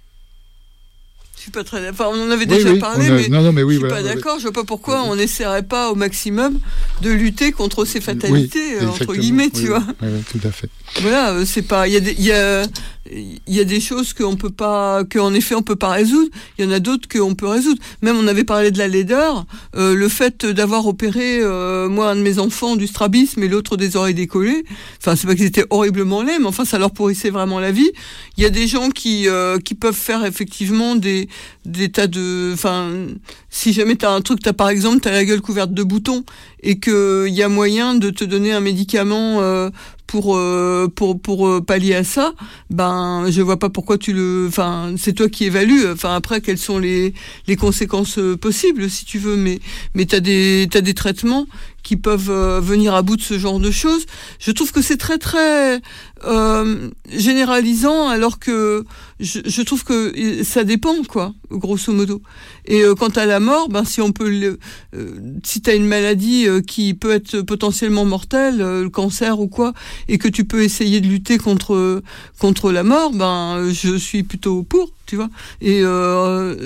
Je suis pas très d'accord. Enfin, on en avait déjà oui, oui, parlé, a... mais, non, non, mais oui, je suis voilà, pas ouais, d'accord. ouais. Je vois pas pourquoi oui. on n'essaierait pas au maximum de lutter contre ces fatalités, oui, entre guillemets, oui, tu vois. Oui, oui, tout à fait. Voilà, c'est pas. Il y a des, il y a, il y a des choses qu'on peut pas, qu'en effet on peut pas résoudre. Il y en a d'autres qu'on peut résoudre. Même on avait parlé de la laideur, euh, le fait d'avoir opéré euh, moi un de mes enfants du strabisme et l'autre des oreilles décollées. Enfin, c'est pas qu'ils étaient horriblement laids, mais enfin ça leur pourrissait vraiment la vie. Il y a des gens qui euh, qui peuvent faire effectivement des des tas de, enfin, si jamais t'as un truc, t'as par exemple t'as la gueule couverte de boutons et que il y a moyen de te donner un médicament euh, pour euh, pour pour euh, pallier à ça, ben je vois pas pourquoi tu le, enfin c'est toi qui évalues, enfin après quelles sont les les conséquences possibles si tu veux, mais mais t'as des t'as des traitements qui peuvent euh, venir à bout de ce genre de choses. Je trouve que c'est très très euh, généralisant, alors que je, je trouve que ça dépend, quoi, grosso modo. Et euh, quant à la mort, ben si on peut, le, euh, si t'as une maladie euh, qui peut être potentiellement mortelle, euh, le cancer ou quoi, et que tu peux essayer de lutter contre contre la mort, ben je suis plutôt pour, tu vois. Et euh,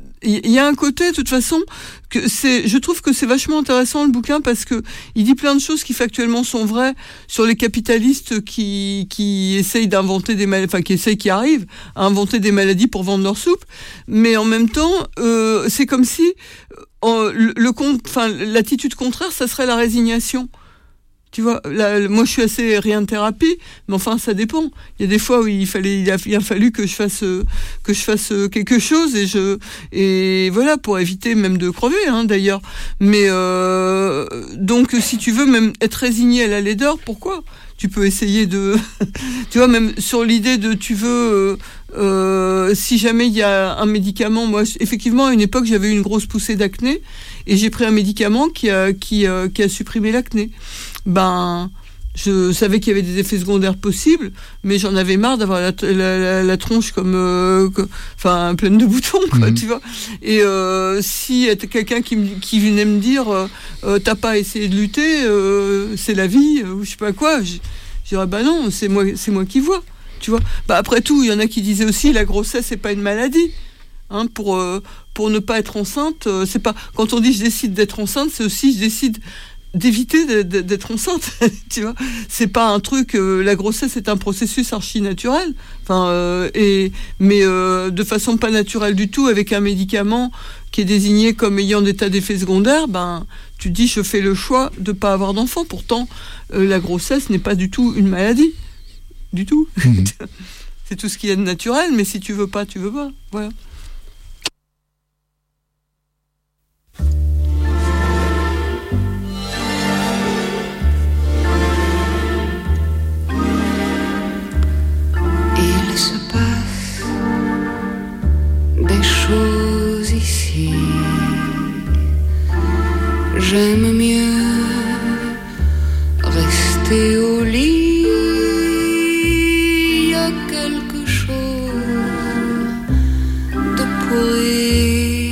il y a un côté, de toute façon, que c'est, je trouve que c'est vachement intéressant le bouquin, parce que il dit plein de choses qui factuellement sont vraies sur les capitalistes qui qui essayent d'inventer des maladies, enfin qui essayent, qui arrivent à inventer des maladies pour vendre leur soupe, mais en même temps, euh, c'est comme si euh, le, le enfin l'attitude contraire, ça serait la résignation. Tu vois, là, moi je suis assez rien de thérapie, mais enfin ça dépend. Il y a des fois où il fallait, il a, il a fallu que je fasse que je fasse quelque chose, et je et voilà, pour éviter même de crever, hein, d'ailleurs. Mais euh, donc si tu veux même être résigné à la laideur, pourquoi ? Tu peux essayer de, tu vois, même sur l'idée de, tu veux, euh, euh, si jamais il y a un médicament, moi effectivement à une époque j'avais eu une grosse poussée d'acné et j'ai pris un médicament qui a qui euh, qui a supprimé l'acné. Ben, je savais qu'il y avait des effets secondaires possibles, mais j'en avais marre d'avoir la, la, la, la tronche comme, euh, que, enfin, pleine de boutons, quoi, mmh. tu vois. Et euh, si y a quelqu'un qui, qui venait me dire, euh, t'as pas essayé de lutter, euh, c'est la vie, ou je sais pas quoi, je, je dirais, bah non, c'est moi, c'est moi qui vois, tu vois. Bah après tout, il y en a qui disaient aussi, la grossesse, c'est pas une maladie. Hein, pour euh, pour ne pas être enceinte, euh, c'est pas, quand on dit je décide d'être enceinte, c'est aussi je décide d'éviter d'être enceinte, tu vois. C'est pas un truc, euh, la grossesse est un processus archi naturel, enfin euh, et mais euh, de façon pas naturelle du tout, avec un médicament qui est désigné comme ayant des tas d'effets secondaires, ben tu dis je fais le choix de pas avoir d'enfant. Pourtant euh, la grossesse n'est pas du tout une maladie, du tout. Mmh. C'est tout ce qu'il y a de naturel, mais si tu veux pas, tu veux pas, voilà. J'aime mieux rester au lit. Il y a quelque chose de pourri.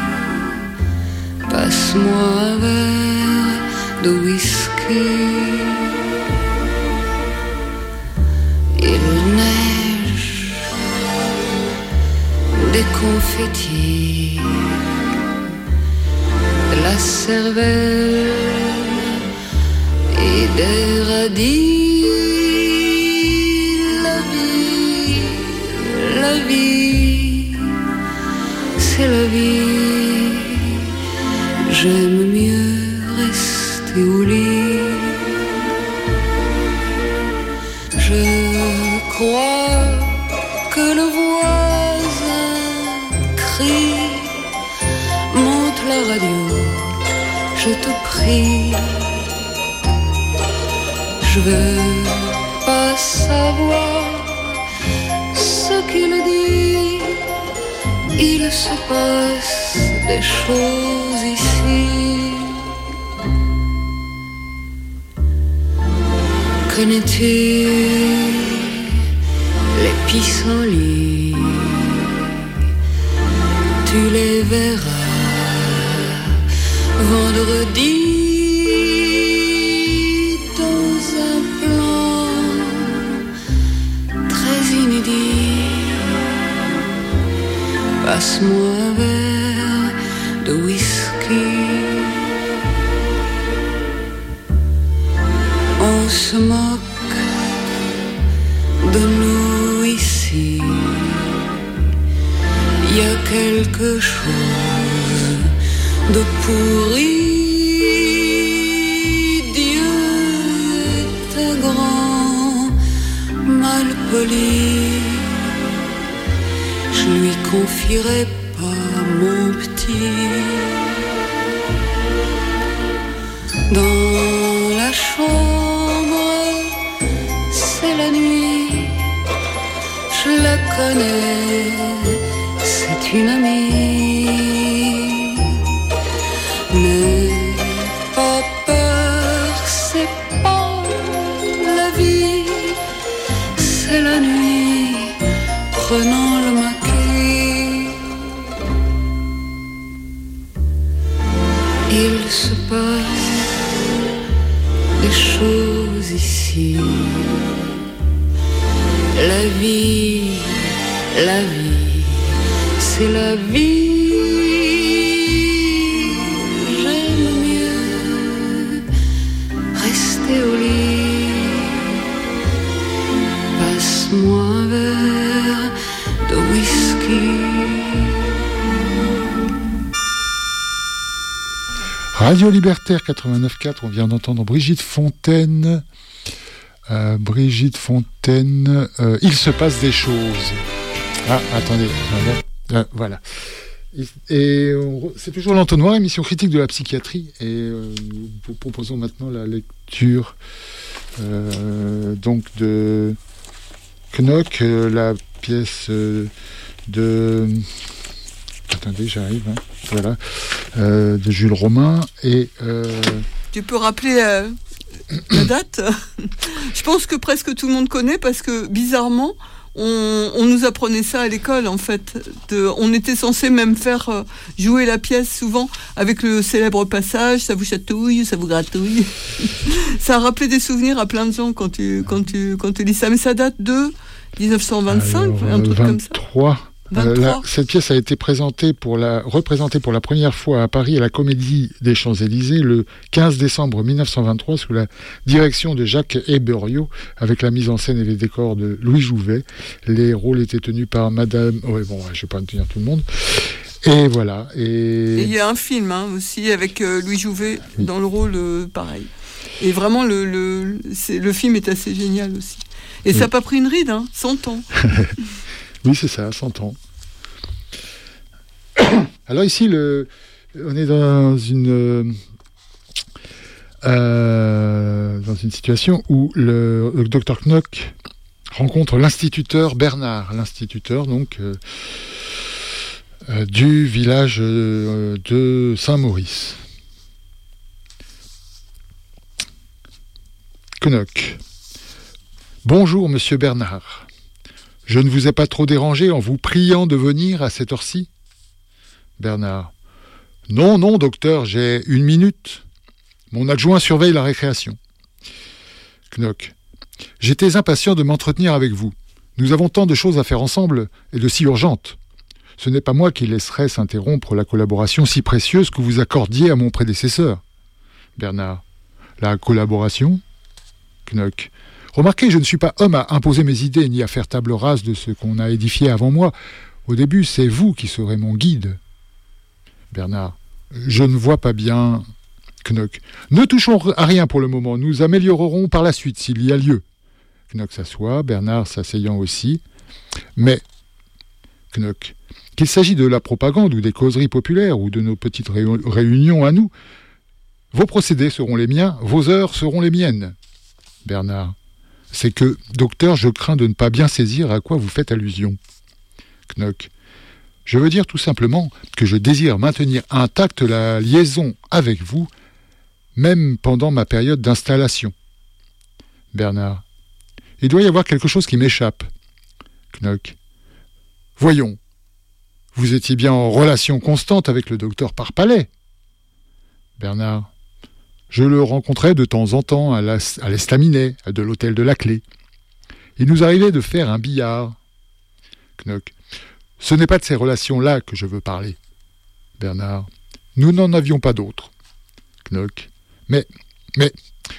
Passe-moi un verre de whisky. Il neige des confettis, de la cervelle et des radis. La vie, la vie, c'est la vie. J'aime mieux rester au lit. Je crois que le voisin crie. Monte la radio, je te prie. Je veux pas savoir ce qu'il dit. Il se passe des choses ici. Connais-tu les pissenlits? Tu les verras vendredi dans un plan très inédit. Passe-moi un verre de whisky. On se moque de nous ici. Il y a quelque chose de pourri. Dieu est un grand malpoli. Je lui confierai pas mon petit. Dans la chambre, c'est la nuit. Je la connais, c'est une amie. N'aie pas peur, c'est pas la vie, c'est la nuit. Prenons le maquis. Il se passe des choses ici. La vie, la vie, c'est la vie. J'aime mieux rester au lit. Passe-moi un verre de whisky. Radio Libertaire quatre-vingt-neuf quatre, on vient d'entendre Brigitte Fontaine. Euh, Brigitte Fontaine, euh, il se passe des choses. Ah, attendez, euh, voilà. Et on, c'est toujours l'Entonnoir, émission critique de la psychiatrie, et euh, nous vous proposons maintenant la lecture euh, donc de Knock, euh, la pièce euh, de... Attendez, j'arrive, hein, voilà, euh, de Jules Romain, et... Euh, tu peux rappeler... Euh... la date, je pense que presque tout le monde connaît parce que bizarrement, on, on nous apprenait ça à l'école en fait. De, on était censé même faire euh, jouer la pièce souvent avec le célèbre passage, ça vous chatouille, ça vous gratouille. Ça a rappelé des souvenirs à plein de gens quand tu, quand tu, quand tu lis ça. Mais ça date de dix-neuf cent vingt-cinq, alors, un truc vingt-trois. Comme ça. Euh, la, cette pièce a été présentée pour la, représentée pour la première fois à Paris à la Comédie des Champs-Élysées le quinze décembre mille neuf cent vingt-trois sous la direction de Jacques Héberiot avec la mise en scène et les décors de Louis Jouvet. Les rôles étaient tenus par Madame... Oh, bon, je ne vais pas tenir tout le monde. Et voilà. Et il y a un film hein, aussi avec euh, Louis Jouvet oui. dans le rôle euh, pareil. Et vraiment, le, le, c'est, le film est assez génial aussi. Et oui. ça n'a pas pris une ride, hein, cent ans. Oui, c'est ça, cent ans. Alors ici, le, on est dans une, euh, dans une situation où le, le docteur Knock rencontre l'instituteur Bernard, l'instituteur donc euh, euh, du village euh, de Saint-Maurice. Knock. Bonjour, monsieur Bernard. Je ne vous ai pas trop dérangé en vous priant de venir à cette heure-ci ? Bernard. Non, non, docteur, j'ai une minute. Mon adjoint surveille la récréation. Knock. J'étais impatient de m'entretenir avec vous. Nous avons tant de choses à faire ensemble et de si urgentes. Ce n'est pas moi qui laisserai s'interrompre la collaboration si précieuse que vous accordiez à mon prédécesseur. Bernard. La collaboration ? Knock. Remarquez, je ne suis pas homme à imposer mes idées ni à faire table rase de ce qu'on a édifié avant moi. Au début, c'est vous qui serez mon guide. Bernard. Je ne vois pas bien... Knock. Ne touchons à rien pour le moment. Nous améliorerons par la suite s'il y a lieu. Knock s'assoit, Bernard s'asseyant aussi. Mais, Knock, qu'il s'agit de la propagande ou des causeries populaires ou de nos petites réu- réunions à nous, vos procédés seront les miens, vos heures seront les miennes. Bernard. C'est que, docteur, je crains de ne pas bien saisir à quoi vous faites allusion. Knock. Je veux dire tout simplement que je désire maintenir intacte la liaison avec vous, même pendant ma période d'installation. Bernard. Il doit y avoir quelque chose qui m'échappe. Knock. Voyons. Vous étiez bien en relation constante avec le docteur Parpalais. Bernard. Je le rencontrais de temps en temps à l'estaminet, de l'hôtel de la Clé. Il nous arrivait de faire un billard. Knock. Ce n'est pas de ces relations-là que je veux parler. Bernard. Nous n'en avions pas d'autres. Knock. Mais, mais,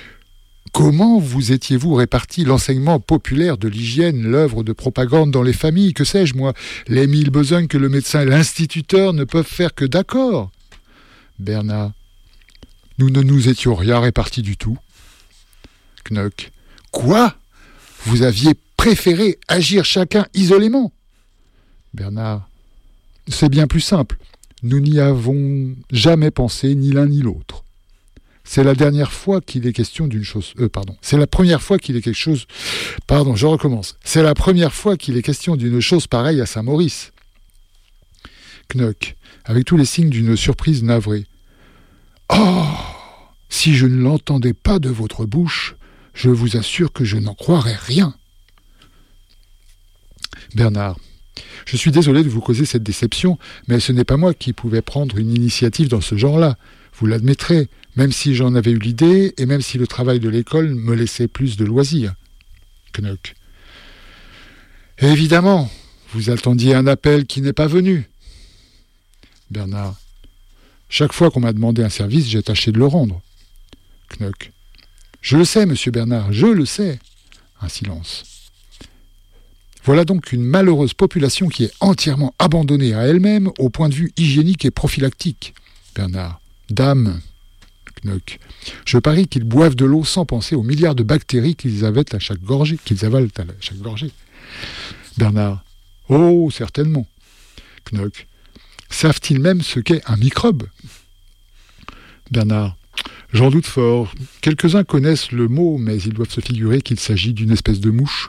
comment vous étiez-vous réparti l'enseignement populaire de l'hygiène, l'œuvre de propagande dans les familles, que sais-je moi, les mille besognes que le médecin et l'instituteur ne peuvent faire que d'accord. Bernard. Nous ne nous étions rien répartis du tout. Knock. Quoi ? Vous aviez préféré agir chacun isolément ? Bernard. C'est bien plus simple. Nous n'y avons jamais pensé ni l'un ni l'autre. C'est la dernière fois qu'il est question d'une chose... Euh, pardon. C'est la première fois qu'il est quelque chose... Pardon, je recommence. C'est la première fois qu'il est question d'une chose pareille à Saint-Maurice. Knock. Avec tous les signes d'une surprise navrée. Oh ! Si je ne l'entendais pas de votre bouche, je vous assure que je n'en croirais rien. Bernard. Je suis désolé de vous causer cette déception, mais ce n'est pas moi qui pouvais prendre une initiative dans ce genre-là. Vous l'admettrez, même si j'en avais eu l'idée, et même si le travail de l'école me laissait plus de loisirs. Knock. Évidemment, vous attendiez un appel qui n'est pas venu. Bernard. Chaque fois qu'on m'a demandé un service, j'ai tâché de le rendre. Knock. Je le sais, monsieur Bernard, je le sais. Un silence. Voilà donc une malheureuse population qui est entièrement abandonnée à elle-même au point de vue hygiénique et prophylactique. Bernard. Dame. Knock. Je parie qu'ils boivent de l'eau sans penser aux milliards de bactéries qu'ils avalent à chaque gorgée. Qu'ils avalent à chaque gorgée. Bernard. Oh, certainement. Knock. Savent-ils même ce qu'est un microbe ? Bernard. J'en doute fort. Quelques-uns connaissent le mot, mais ils doivent se figurer qu'il s'agit d'une espèce de mouche.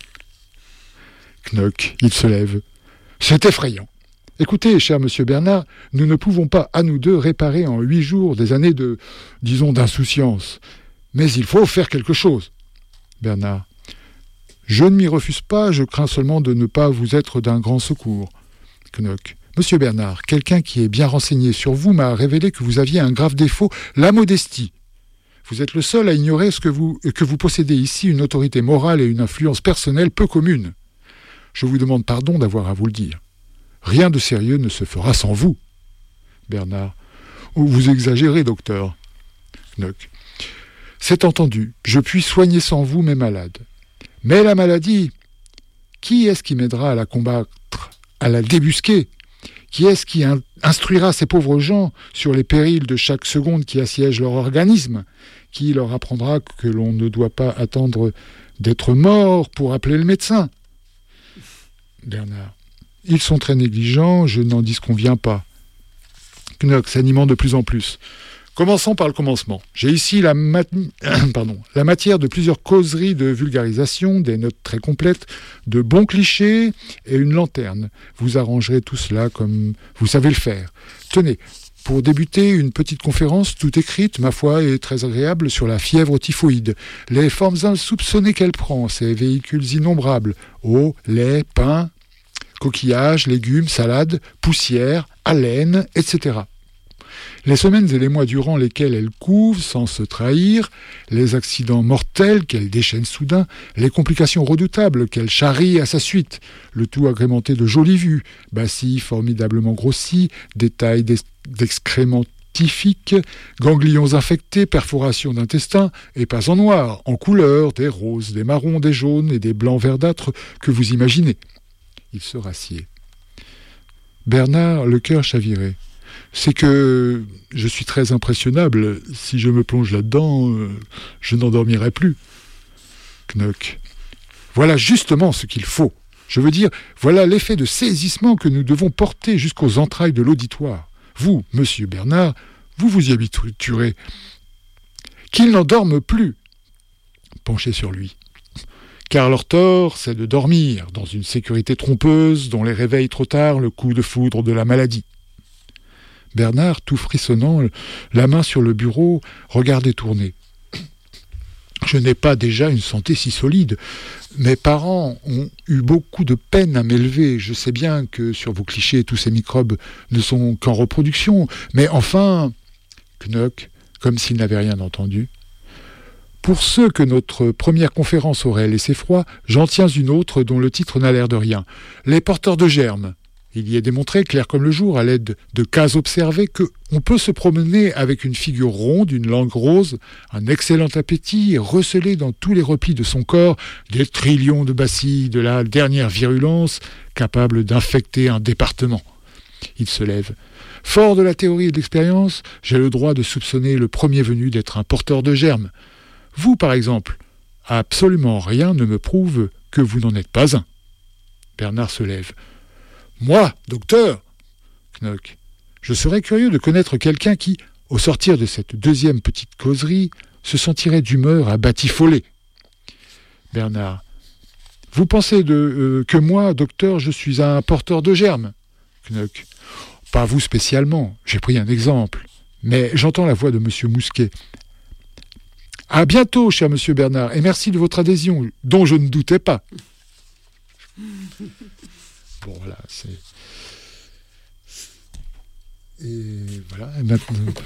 Knock. Il se lève. C'est effrayant. Écoutez, cher monsieur Bernard, nous ne pouvons pas, à nous deux, réparer en huit jours des années de, disons, d'insouciance. Mais il faut faire quelque chose. Bernard. Je ne m'y refuse pas, je crains seulement de ne pas vous être d'un grand secours. Knock. Monsieur Bernard, quelqu'un qui est bien renseigné sur vous m'a révélé que vous aviez un grave défaut, la modestie. Vous êtes le seul à ignorer ce que vous, que vous possédez ici une autorité morale et une influence personnelle peu communes. Je vous demande pardon d'avoir à vous le dire. Rien de sérieux ne se fera sans vous. Bernard. Oh, vous exagérez, docteur. Knock. C'est entendu, je puis soigner sans vous mes malades. Mais la maladie, qui est-ce qui m'aidera à la combattre, à la débusquer ? Qui est-ce qui in- instruira ces pauvres gens sur les périls de chaque seconde qui assiège leur organisme ? Qui leur apprendra que l'on ne doit pas attendre d'être mort pour appeler le médecin ? Bernard. Ils sont très négligents, je n'en disconviens pas. Knock, s'animant de plus en plus. Commençons par le commencement. J'ai ici la, mat... Pardon, la matière de plusieurs causeries de vulgarisation, des notes très complètes, de bons clichés et une lanterne. Vous arrangerez tout cela comme vous savez le faire. Tenez, Pour débuter, une petite conférence toute écrite, ma foi, et très agréable sur la fièvre typhoïde, les formes insoupçonnées qu'elle prend, ses véhicules innombrables, eau, lait, pain, coquillages, légumes, salades, poussière, haleine, et cetera. Les semaines et les mois durant lesquels elle couve sans se trahir, les accidents mortels qu'elle déchaîne soudain, les complications redoutables qu'elle charrie à sa suite, le tout agrémenté de jolies vues, bacilles formidablement grossis, détails d'excréments typhiques, ganglions infectés, perforations d'intestin, et pas en noir, en couleur, des roses, des marrons, des jaunes et des blancs verdâtres que vous imaginez. Il se rassied. Bernard, le cœur chaviré. C'est que je suis très impressionnable. Si je me plonge là-dedans, euh, je n'endormirai plus. Knock. Voilà justement ce qu'il faut. Je veux dire, voilà l'effet de saisissement que nous devons porter jusqu'aux entrailles de l'auditoire. Vous, monsieur Bernard, vous vous y habituerez. Qu'il n'en dorme plus. Penchez sur lui. Car leur tort, c'est de dormir dans une sécurité trompeuse dont les réveille trop tard le coup de foudre de la maladie. Bernard, tout frissonnant, la main sur le bureau, regardait tourner. Je n'ai pas déjà une santé si solide. Mes parents ont eu beaucoup de peine à m'élever. Je sais bien que sur vos clichés, tous ces microbes ne sont qu'en reproduction. Mais enfin, Knock, comme s'il n'avait rien entendu. Pour ceux que notre première conférence aurait laissé froid, j'en tiens une autre dont le titre n'a l'air de rien. Les porteurs de germes. Il y est démontré, clair comme le jour, à l'aide de cas observés, qu'on peut se promener avec une figure ronde, une langue rose, un excellent appétit et receler dans tous les replis de son corps des trillions de bacilles de la dernière virulence, capables d'infecter un département. Il se lève. Fort de la théorie et de l'expérience, j'ai le droit de soupçonner le premier venu d'être un porteur de germes. Vous, par exemple, absolument rien ne me prouve que vous n'en êtes pas un. Bernard se lève. Moi, docteur, Knock, je serais curieux de connaître quelqu'un qui, au sortir de cette deuxième petite causerie, se sentirait d'humeur à batifoler. Bernard, vous pensez de, euh, que moi, docteur, je suis un porteur de germes? Knock, pas vous spécialement, j'ai pris un exemple, mais j'entends la voix de monsieur Mousquet. À bientôt, cher monsieur Bernard, et merci de votre adhésion, dont je ne doutais pas. Bon, voilà, c'est... Et voilà, et maintenant, on peut...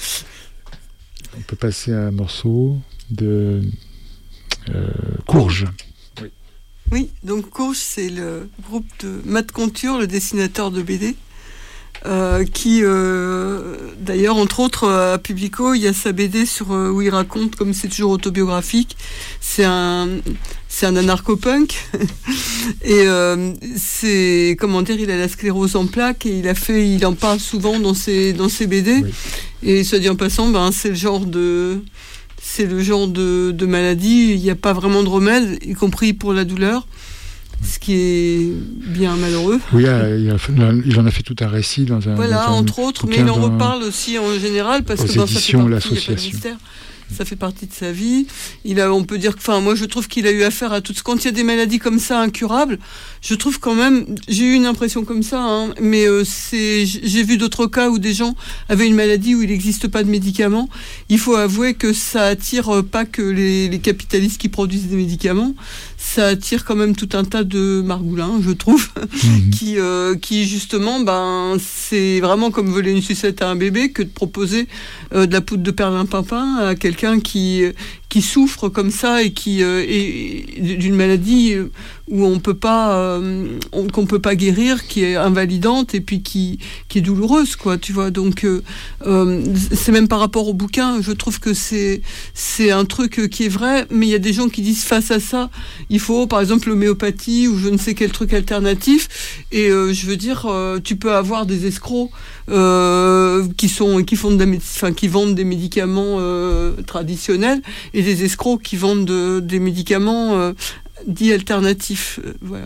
on peut passer à un morceau de euh, Courge. Oui. Oui, donc Courge, c'est le groupe de Matt Conture, le dessinateur de B D, euh, qui, euh, d'ailleurs, entre autres, à Publico, il y a sa B D sur, euh, où il raconte, comme c'est toujours autobiographique, c'est un... C'est un anarcho-punk et euh, c'est, comment dire, il a la sclérose en plaques et il a fait, il en parle souvent dans ses dans ses B D. Oui. Et soit dit en passant, ben c'est le genre de c'est le genre de, de maladie, il n'y a pas vraiment de remède, y compris pour la douleur, ce qui est bien malheureux. Oui, il, a, il en a fait tout un récit dans un. Voilà, dans un entre autres, mais il en reparle aussi en général parce que dans sa fait partie, l'association. Il y a pas de mystère. Ça fait partie de sa vie. Il a, on peut dire que, enfin, moi, je trouve qu'il a eu affaire à tout ce. Quand il y a des maladies comme ça, incurables, je trouve quand même, j'ai eu une impression comme ça, hein, mais euh, c'est, j'ai vu d'autres cas où des gens avaient une maladie où il n'existe pas de médicaments. Il faut avouer que ça attire pas que les, les capitalistes qui produisent des médicaments, ça attire quand même tout un tas de margoulins, je trouve, mmh. qui, euh, qui justement, ben, c'est vraiment comme voler une sucette à un bébé que de proposer euh, de la poudre de perlimpinpin à quelqu'un qui, qui souffre comme ça et qui euh, est d'une maladie où on peut pas, euh, on, qu'on peut pas guérir, qui est invalidante et puis qui, qui est douloureuse, quoi, tu vois. Donc, euh, euh, c'est même par rapport au bouquin, je trouve que c'est, c'est un truc qui est vrai, mais il y a des gens qui disent face à ça, il faut, par exemple, l'homéopathie ou je ne sais quel truc alternatif. Et euh, je veux dire, euh, tu peux avoir des escrocs euh, qui sont, qui font de la médecine, enfin, qui vendent des médicaments euh, traditionnels et des escrocs qui vendent de, des médicaments euh, dits alternatifs. Euh, voilà.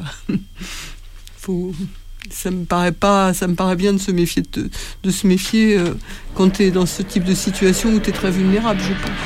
Faut, ça me paraît pas, ça me paraît bien de se méfier de, de se méfier euh, quand tu es dans ce type de situation où tu es très vulnérable, je pense.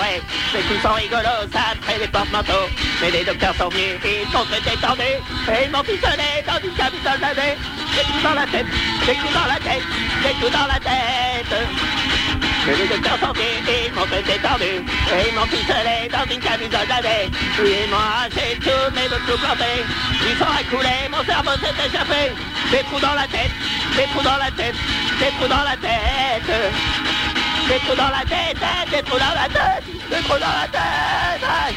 vrai, ces coups sont rigolos, ça traîne des porte-manteaux. Mais les docteurs sont venus, ils sont très détendus, et ils m'ont ficelé dans une camisole d'année. Des coups dans la tête, des coups dans la tête, des coups dans la tête. Mais les docteurs sont venus, ils m'ont fait détendu, et ils m'ont ficelé dans une camisole d'année. Ils m'ont arraché tous mes deux clous plantés, ils sont écoulés, mon cerveau s'est échappé. Des trous dans la tête, des trous dans la tête, des trous dans la tête. Des trous dans la tête, des trous dans la tête, des trous dans la tête.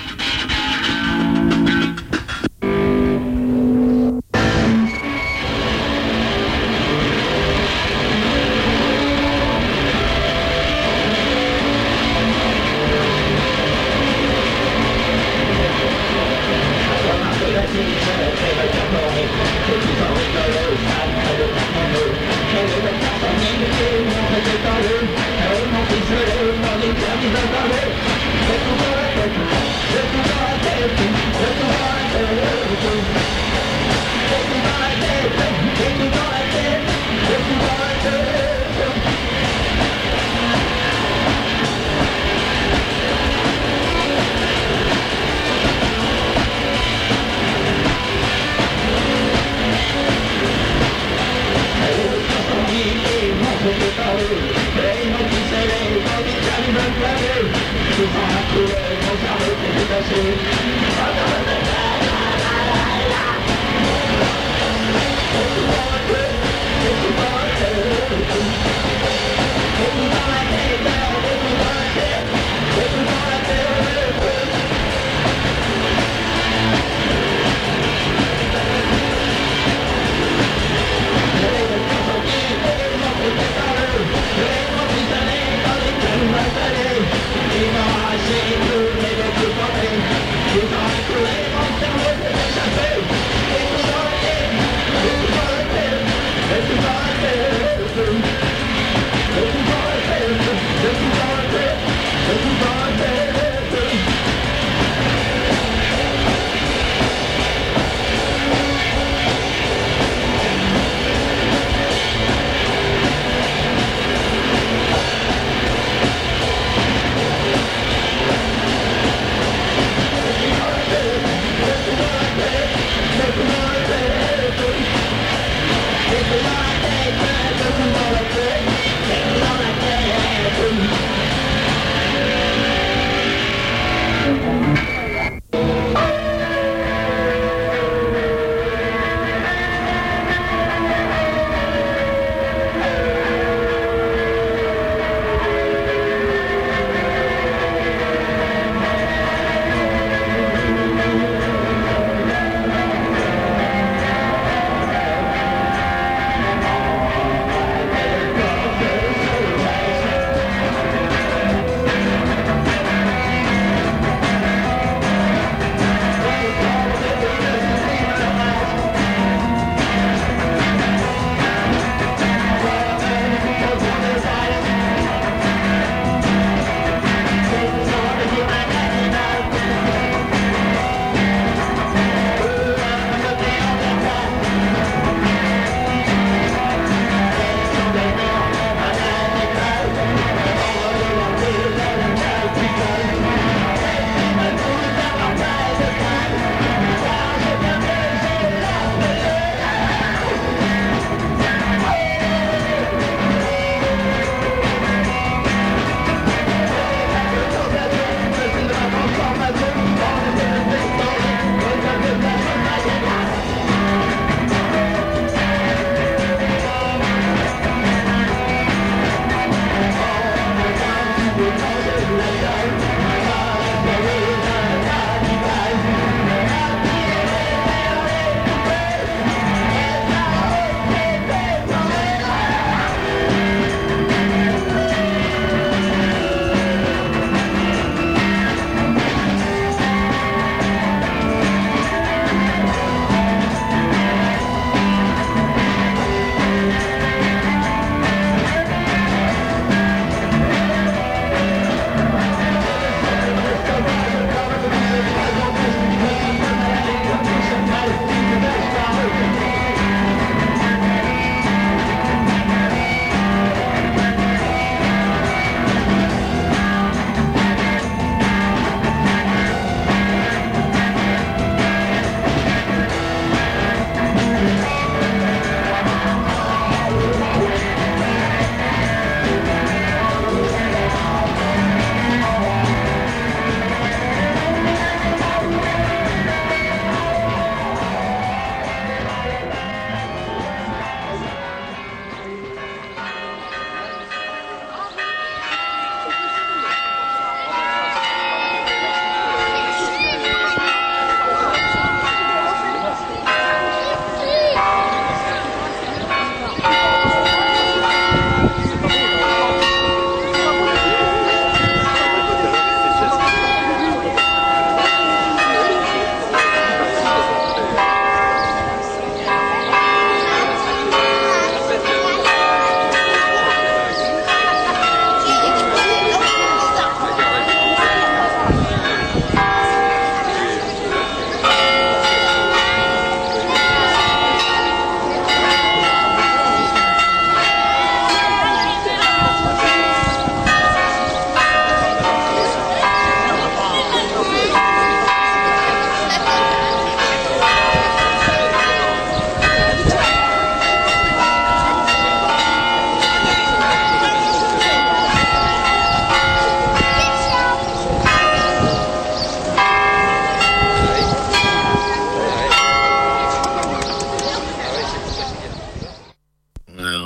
Let's go.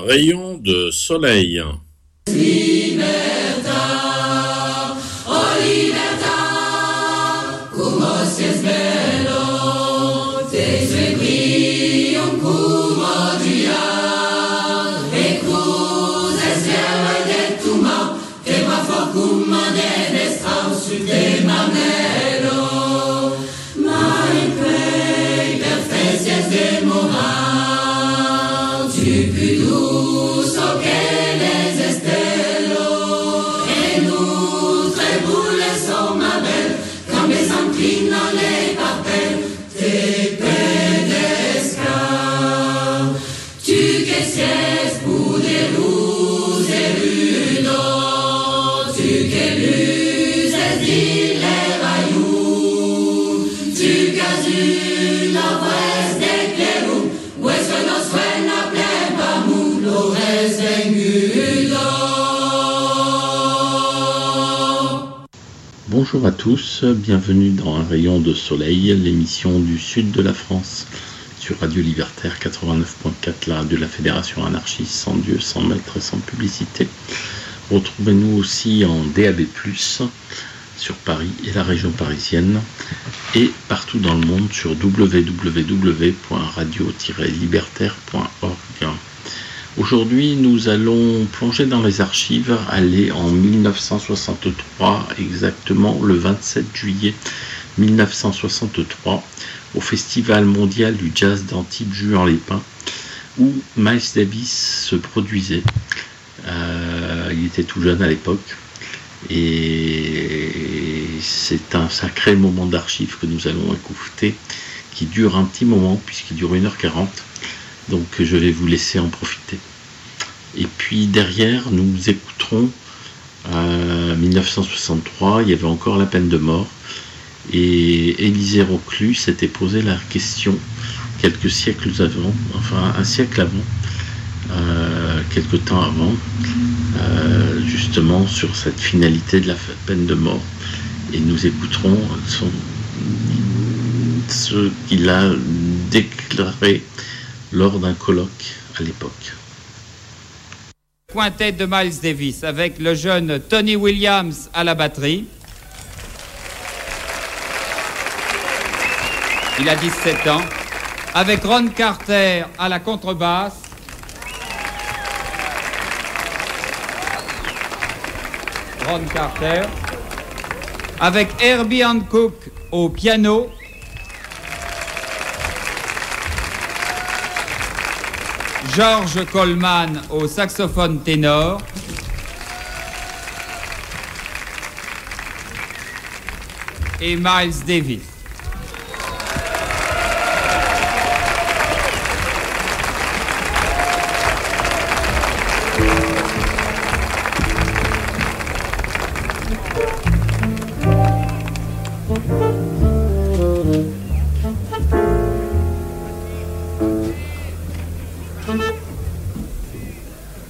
rayon de soleil. Libertà, oh libertà, come si è bello, te sui un cubo di ar, e cose si è detto ma, te ma fa come deve stare su te mamelo, ma il pei per festi e del moral, tu più so che les estello, e nous très boules sont ma belle, comme les enclines dans les papels, tes pédescas. Tu que sies pour des roues et rudos, tu que luses dit les rayons, tu casus la ouest des clérous, ouest nos suena plein bamou, l'ores vengudo. Bonjour à tous, bienvenue dans Un rayon de soleil, l'émission du sud de la France, sur Radio Libertaire quatre-vingt-neuf point quatre, la radio de la Fédération anarchiste, sans Dieu, sans maître et sans publicité. Retrouvez-nous aussi en D A B plus, sur Paris et la région parisienne, et partout dans le monde sur w w w point radio tiret libertaire point org. Aujourd'hui, nous allons plonger dans les archives, aller en mille neuf cent soixante-trois, exactement le vingt-sept juillet mille neuf cent soixante-trois, au Festival mondial du jazz d'Antibes Juan-les-Pins, où Miles Davis se produisait. Euh, il était tout jeune à l'époque, et c'est un sacré moment d'archives que nous allons écouter, qui dure un petit moment, puisqu'il dure une heure quarante. Donc je vais vous laisser en profiter. Et puis derrière, nous écouterons euh, mille neuf cent soixante-trois, il y avait encore la peine de mort. Et Élisée Reclus s'était posé la question quelques siècles avant, enfin un siècle avant, euh, quelques temps avant, euh, justement sur cette finalité de la peine de mort. Et nous écouterons son, ce qu'il a déclaré lors d'un colloque à l'époque. Quintet de Miles Davis avec le jeune Tony Williams à la batterie. Il a dix-sept ans. Avec Ron Carter à la contrebasse. Ron Carter. Avec Herbie Hancock au piano. George Coleman au saxophone ténor. Et Miles Davis.